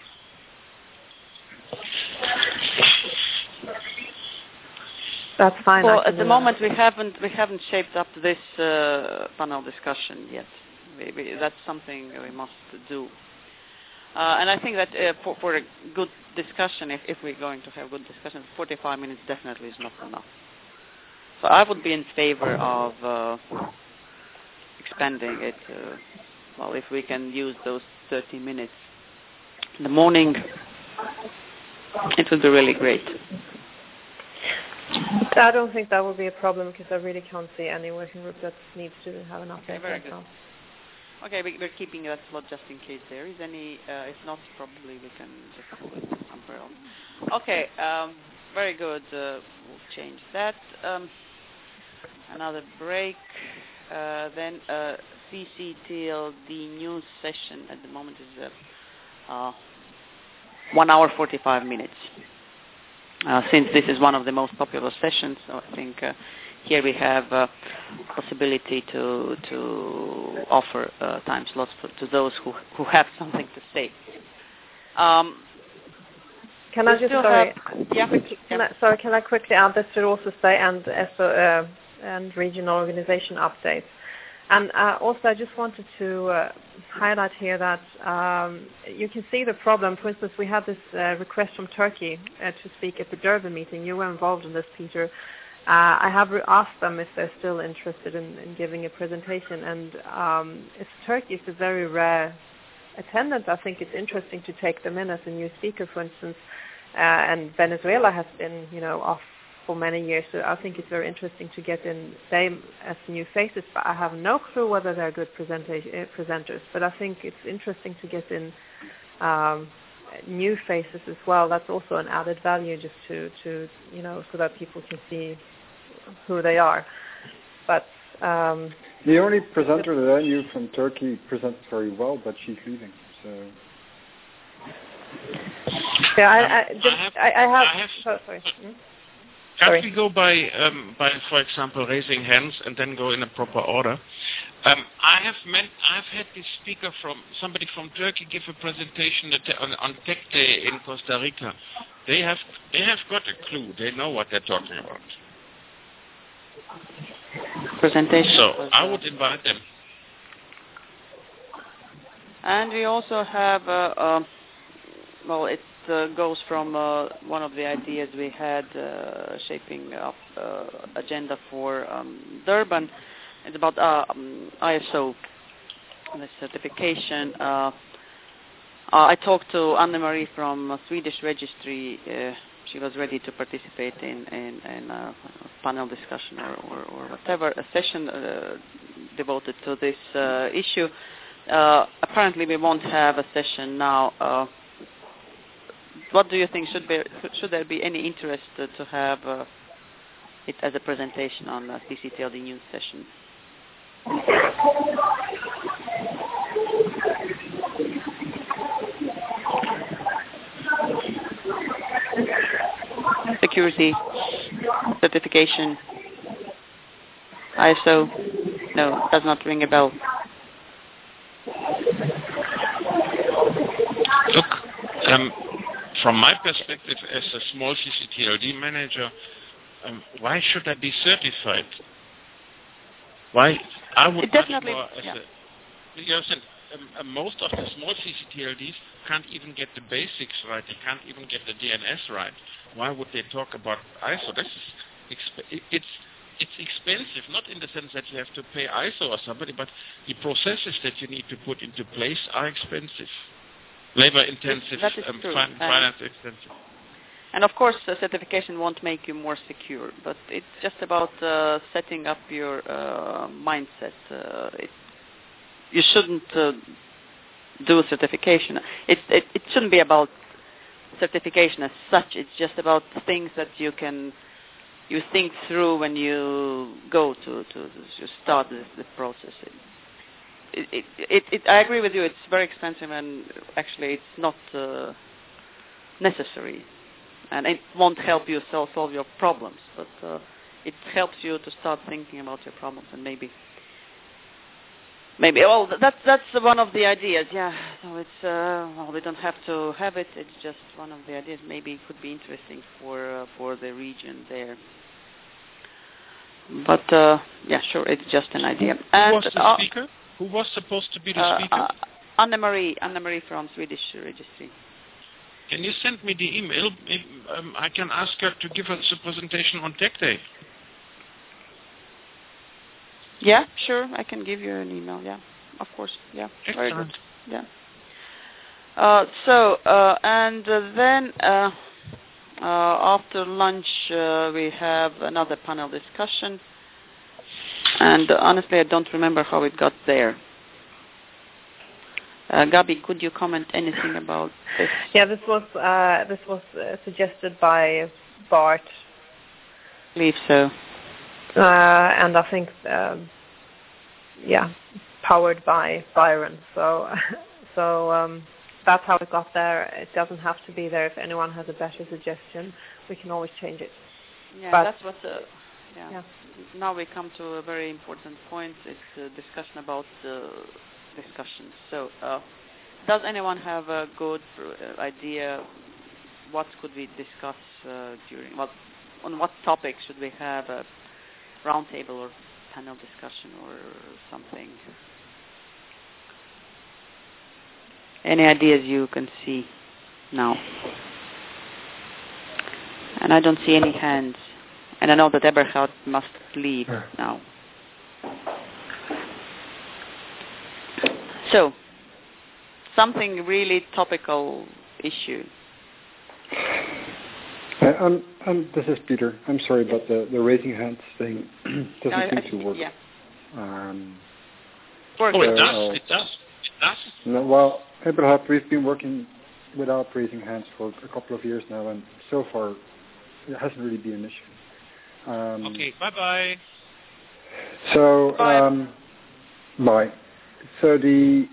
That's fine.
Well, at the moment we haven't we haven't shaped up this uh, panel discussion yet. We, we, that's something we must do. Uh, and I think that uh, for, for a good discussion, if, if we're going to have good discussion, forty-five minutes definitely is not enough. So I would be in favor of uh, expanding it. Uh, well, if we can use those thirty minutes in the morning, it would be really great.
I don't think that will be a problem because I really can't see any working group that needs to have an update.
Okay, very
right
good.
now.
Okay, we, we're keeping that slot just in case there is any. Uh, if not, probably we can just pull it somewhere else. Okay, um, very good. Uh, we'll change that. Um, another break. Uh, then uh, C C T L D news session at the moment is uh, uh, one hour forty-five minutes. uh, since this is one of the most popular sessions. So I think uh, here we have a possibility to to offer uh, time slots for, to those who who have something to say. Um,
Can I just sorry?
Have, yeah.
Quickly, can I, sorry, can I quickly add this should also say and S O, uh, and regional organization updates. And uh, also, I just wanted to uh, highlight here that um, you can see the problem. For instance, we had this uh, request from Turkey uh, to speak at the Durban meeting. You were involved in this, Peter. Uh, I have re- asked them if they're still interested in, in giving a presentation. And um, if Turkey is a very rare attendant, I think it's interesting to take them in as a new speaker, for instance. Uh, and Venezuela has been, you know, off for many years, so I think it's very interesting to get in them as new faces, but I have no clue whether they're good presenta- presenters. But I think it's interesting to get in um, new faces as well. That's also an added value, just to, to you know, so that people can see who they are. But um,
the only presenter that I knew from Turkey presents very well, but she's leaving. So
yeah, I, I, just,
I have.
I, I have,
I have
oh, sorry. Hmm?
Can't
Sorry.
we go by, um, by, for example, raising hands and then go in a proper order? Um, I have meant, I've had this speaker from somebody from Turkey give a presentation at, on, on Tech Day in Costa Rica. They have, they have got a clue. They know what they're talking about.
Presentation.
So I would invite them.
And we also have, uh, uh, well, it's. Uh, goes from uh, one of the ideas we had uh, shaping up uh, agenda for um, Durban. It's about uh, um, I S O, the certification. Uh, uh, I talked to Anne-Marie from uh, Swedish Registry. Uh, she was ready to participate in, in, in a panel discussion or, or, or whatever, a session uh, devoted to this uh, issue. Uh, apparently we won't have a session now. Uh, What do you think? Should there should there be any interest uh, to have uh, it as a presentation on the C C T L D news session? Security, certification, I S O. No, does not ring a bell.
Look. Um, From my perspective as a small C C T L D manager, um, why should I be certified? Why? I would
it definitely,
much more as
yeah.
a, you know, um, uh, most of the small C C T L Ds can't even get the basics right. They can't even get the D N S right. Why would they talk about I S O? This is exp- it's it's expensive, not in the sense that you have to pay I S O or somebody, but the processes that you need to put into place are expensive. Labor intensive,
that is
um,
true.
fin- finance expensive.
And of course, the certification won't make you more secure, but it's just about uh, setting up your uh, mindset. Uh, it, you shouldn't uh, do a certification. It, it, it shouldn't be about certification as such. It's just about things that you can you think through when you go to to, to start this, this process. It, It, it, it, it, I agree with you. It's very expensive, and actually, it's not uh, necessary, and it won't help you solve, solve your problems. But uh, it helps you to start thinking about your problems, and maybe, maybe. Well, that's that's one of the ideas. Yeah. So it's uh, well, we don't have to have it. It's just one of the ideas. Maybe it could be interesting for uh, for the region there. But uh, yeah, sure, it's just an idea.
Who
and,
was the
uh,
speaker? Who was supposed to be the
uh,
speaker?
Uh, Anne-Marie, Anne-Marie from Swedish Registry.
Can you send me the email? Maybe, um, I can ask her to give us a presentation on Tech Day.
Yeah, sure. I can give you an email. Yeah, of course. Yeah,
Excellent.
Very good. Yeah. Uh, so uh, and uh, then uh, uh, after lunch uh, we have another panel discussion. And uh, honestly, I don't remember how it got there. Uh, Gabi, could you comment anything about this?
Yeah, this was uh, this was uh, suggested by Bart.
I believe so.
Uh, and I think, um, yeah, powered by Byron. So, so um, that's how it got there. It doesn't have to be there. If anyone has a better suggestion, we can always change it.
Yeah,
but
that's what. Uh, yeah.
yeah.
Now we come to a very important point. It's a discussion about the discussions. So, uh, does anyone have a good uh, idea? What could we discuss uh, during? What on what topic should we have a roundtable or panel discussion or something? Any ideas you can see now? And I don't see any hands. And I know that Eberhard must leave
yeah.
now. So, something really topical issue.
Uh, um, um, this is Peter. I'm sorry, but the, the raising hands thing doesn't
No,
seem
I,
to work.
Yeah.
Um,
oh, it
so,
does. It does. It does.
No, well, Eberhard, we've been working without raising hands for a couple of years now, and so far it hasn't really been an issue. Um,
okay, bye-bye.
So,
Bye.
Um, bye. So the...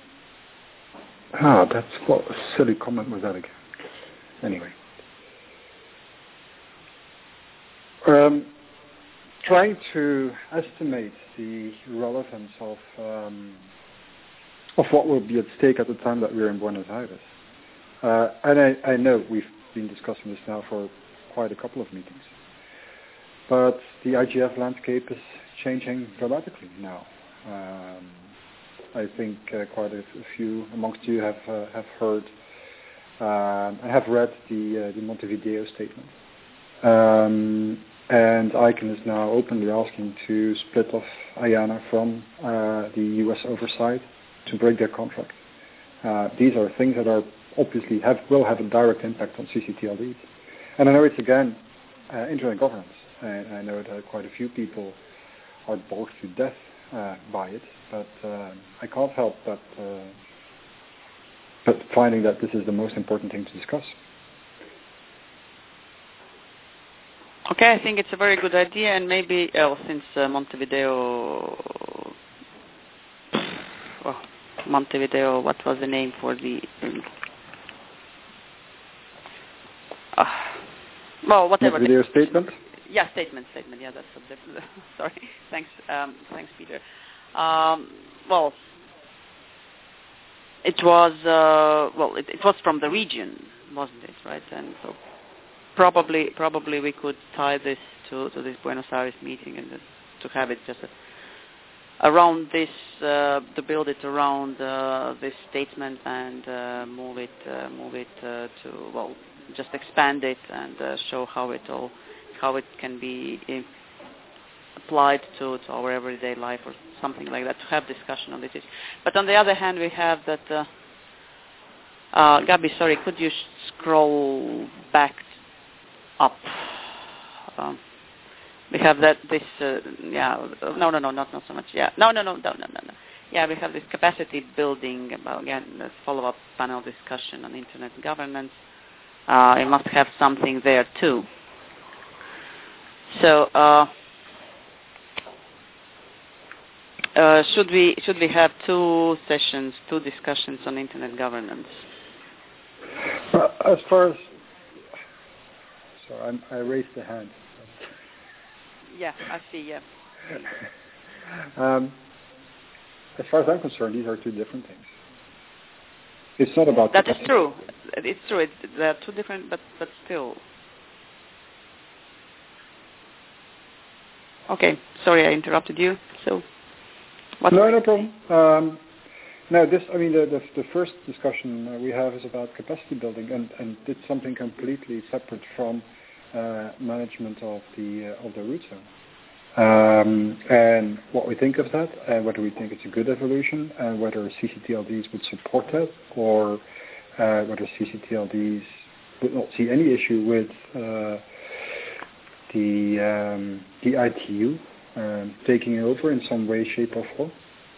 Ah, that's what a silly comment was that again. Anyway. Um, trying to estimate the relevance of um, of what will be at stake at the time that we're in Buenos Aires. Uh, and I, I know we've been discussing this now for quite a couple of meetings. But the I G F landscape is changing dramatically now. Um, I think uh, quite a, a few amongst you have uh, have heard um, and have read the uh, the Montevideo statement. Um, and ICANN is now openly asking to split off IANA from uh, the U S oversight to break their contract. Uh, these are things that are obviously have will have a direct impact on C C T L Ds. And I know it's again uh, internet governance. And I know that quite a few people are bored to death uh, by it, but uh, I can't help but uh, but finding that this is the most important thing to discuss.
Okay, I think it's a very good idea, and maybe uh, since uh, Montevideo, well, Montevideo, what was the name for the? Um, uh, well, whatever.
Montevideo statement.
Yeah, statement, statement. Yeah, that's a sorry. Thanks, um, thanks, Peter. Um, well, it was uh, well, it, it was from the region, wasn't it? Right, and so probably, probably we could tie this to, to this Buenos Aires meeting and to have it just a, around this, uh, to build it around uh, this statement and uh, move it, uh, move it uh, to well, just expand it and uh, show how it all. how it can be uh, applied to, to our everyday life or something like that, to have discussion on this issue. But on the other hand, we have that, uh, uh, Gabi, sorry, could you sh- scroll back up? Um, we have that, this, uh, yeah, no, no, no, not, not so much, yeah, no, no, no, no, no, no, no. Yeah, we have this capacity building, about, again, the follow-up panel discussion on internet governance. Uh, it must have something there too. So, uh, uh, should we should we have two sessions, two discussions on internet governance?
Uh, as far as sorry, I'm, I raised the hand.
Yeah, I see. Yeah.
um, as far as I'm concerned, these are two different things. It's not about
that is true. It's true. It, they're two different, but but still. Okay, sorry I interrupted you. So, what
no, no problem. Um, no, this. I mean, the the, the first discussion uh, we have is about capacity building, and, and it's something completely separate from uh, management of the uh, of the root zone. Um, and what we think of that, and whether we think it's a good evolution, and whether C C T L Ds would support that, or uh, whether C C T L Ds would not see any issue with. Uh, the um, the I T U um, taking over in some way, shape, or form?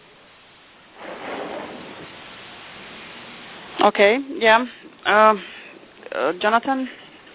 Okay, yeah. Uh, uh, Jonathan?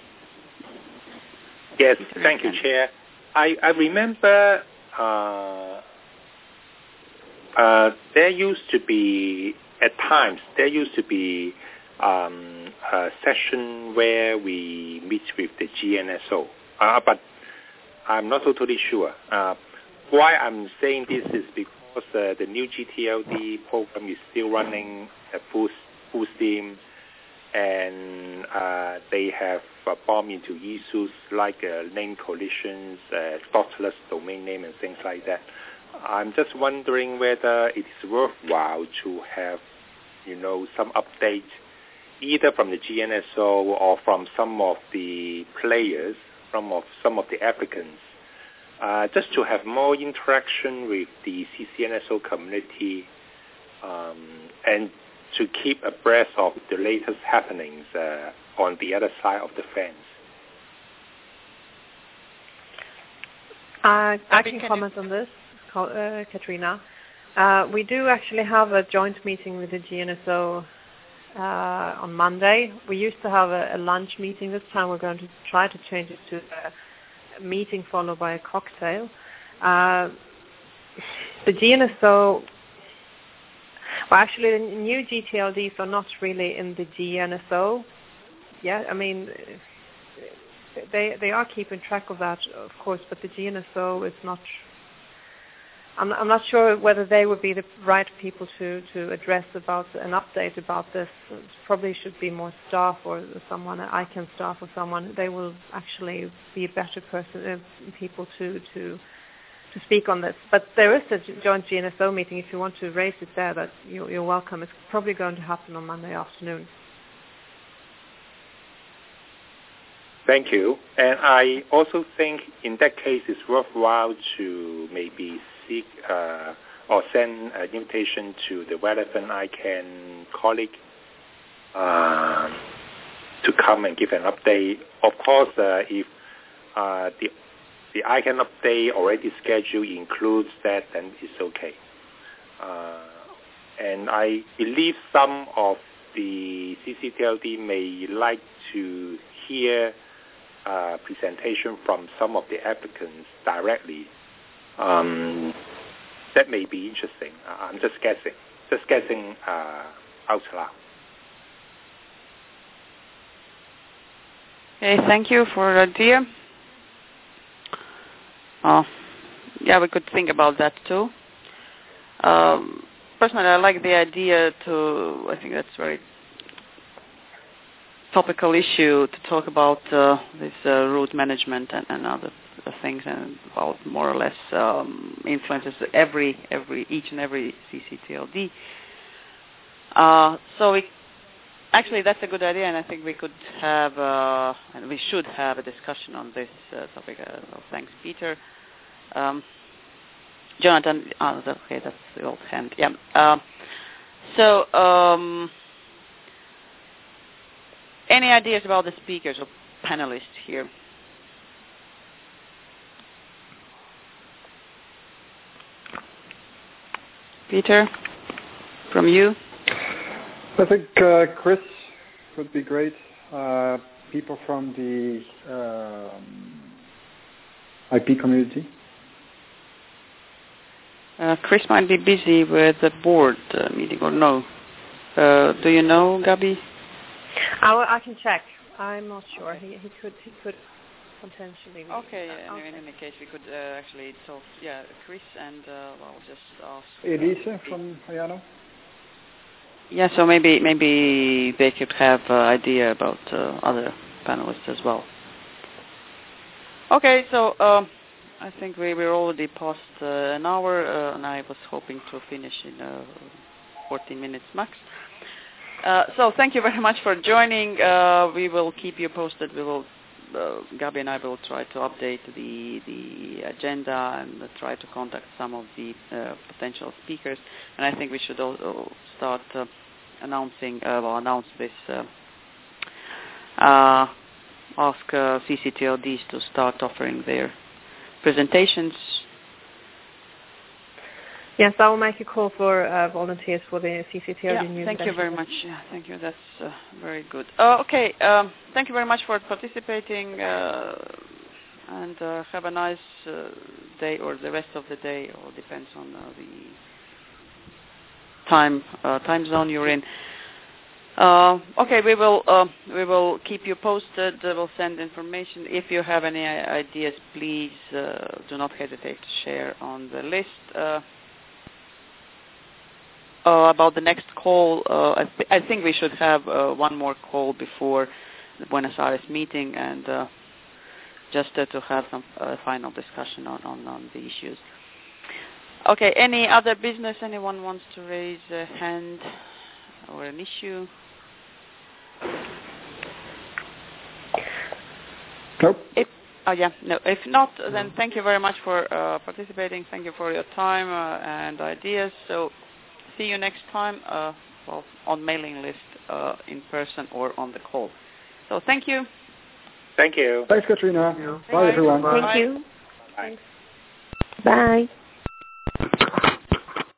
Yes, thank you, Chair. I, I remember uh, uh, there used to be at times there used to be um, a session where we meet with the G N S O, uh, but I'm not totally sure. Uh, why I'm saying this is because uh, the new G T L D program is still running at full, full steam, and uh, they have uh, bumped into issues like uh, name collisions, uh, dot-less domain name, and things like that. I'm just wondering whether it is worthwhile to have, you know, some update either from the G N S O or from some of the players, from of some of the applicants, uh, just to have more interaction with the C C N S O community um, and to keep abreast of the latest happenings uh, on the other side of the fence.
Uh, I can comment on this, uh, Katrina. Uh, we do actually have a joint meeting with the G N S O uh, on Monday. We used to have a, a lunch meeting. This time we're going to try to change it to a meeting followed by a cocktail. Uh, the G N S O, well, actually, the new G T L Ds are not really in the G N S O. Yeah, I mean, they they are keeping track of that, of course, but the G N S O is not. I'm, I'm not sure whether they would be the right people to, to address about an update about this. It probably should be more staff or someone, I C A N staff or someone. They will actually be a better person, uh, people to, to to speak on this. But there is a joint G N S O meeting. If you want to raise it there, that you, you're welcome. It's probably going to happen on Monday afternoon.
Thank you. And I also think in that case it's worthwhile to maybe seek uh, or send an invitation to the relevant I C A N colleague uh, to come and give an update. Of course, uh, if uh, the the I C A N update already scheduled includes that, then it's okay. Uh, and I believe some of the C C T L D may like to hear Uh, presentation from some of the applicants directly. Um, that may be interesting. Uh, I'm just guessing. Just guessing uh, out loud.
Okay, thank you for the idea. Oh, yeah, we could think about that too. Um, personally, I like the idea to, I think that's very topical issue to talk about uh, this uh, route management and, and other things, and about more or less um, influences every every each and every C C T L D. Uh, so we, actually that's a good idea, and I think we could have uh, and we should have a discussion on this uh, topic. Uh, well, thanks, Peter. Um, Jonathan, oh, okay, that's the old hand. Yeah. Uh, so. Um, Any ideas about the speakers or panelists here? Peter, from you?
I think uh, Chris would be great. Uh, people from the um, I P community.
Uh, Chris might be busy with the board uh, meeting, or no? Uh, do you know, Gabi?
I, I can check. I'm not sure. He he could he could potentially.
Okay. Yeah,
okay.
in any case, we could uh, actually talk. Yeah, Chris and uh, I'll just ask.
Elisa from Ayano.
Yeah, so maybe maybe they could have an uh, idea about uh, other panelists as well. Okay, so um, I think we we're already past uh, an hour, uh, and I was hoping to finish in uh, fourteen minutes max. Uh, so thank you very much for joining. Uh, we will keep you posted. We will, uh, Gabi and I will try to update the the agenda and uh, try to contact some of the uh, potential speakers. And I think we should also start uh, announcing, uh, well, announce this. Uh, uh, ask uh, C C T L Ds to start offering their presentations.
Yes, I will make a call for uh, volunteers for the C C T L D
yeah,
news.
Thank you very much. Yeah, thank you. That's uh, very good. Uh, okay, um, thank you very much for participating, uh, and uh, have a nice uh, day or the rest of the day, or depends on uh, the time uh, time zone you're in. Uh, okay, we will uh, we will keep you posted. Uh, we'll send information. If you have any ideas, please uh, do not hesitate to share on the list. Uh, uh, about the next call, uh, I, th- I think we should have uh, one more call before the Buenos Aires meeting, and uh, just uh, to have some uh, final discussion on, on, on the issues. Okay, any other business? Anyone wants to raise a hand or an issue?
Nope.
If, oh yeah, no. If not, then thank you very much for uh, participating. Thank you for your time uh, and ideas. So, see you next time. Uh, well, on mailing list, uh, in person or on the call. So, thank you.
Thank you.
Thanks, Katrina.
Thank you.
Bye, everyone.
Thank
Bye.
you.
Bye.
Bye.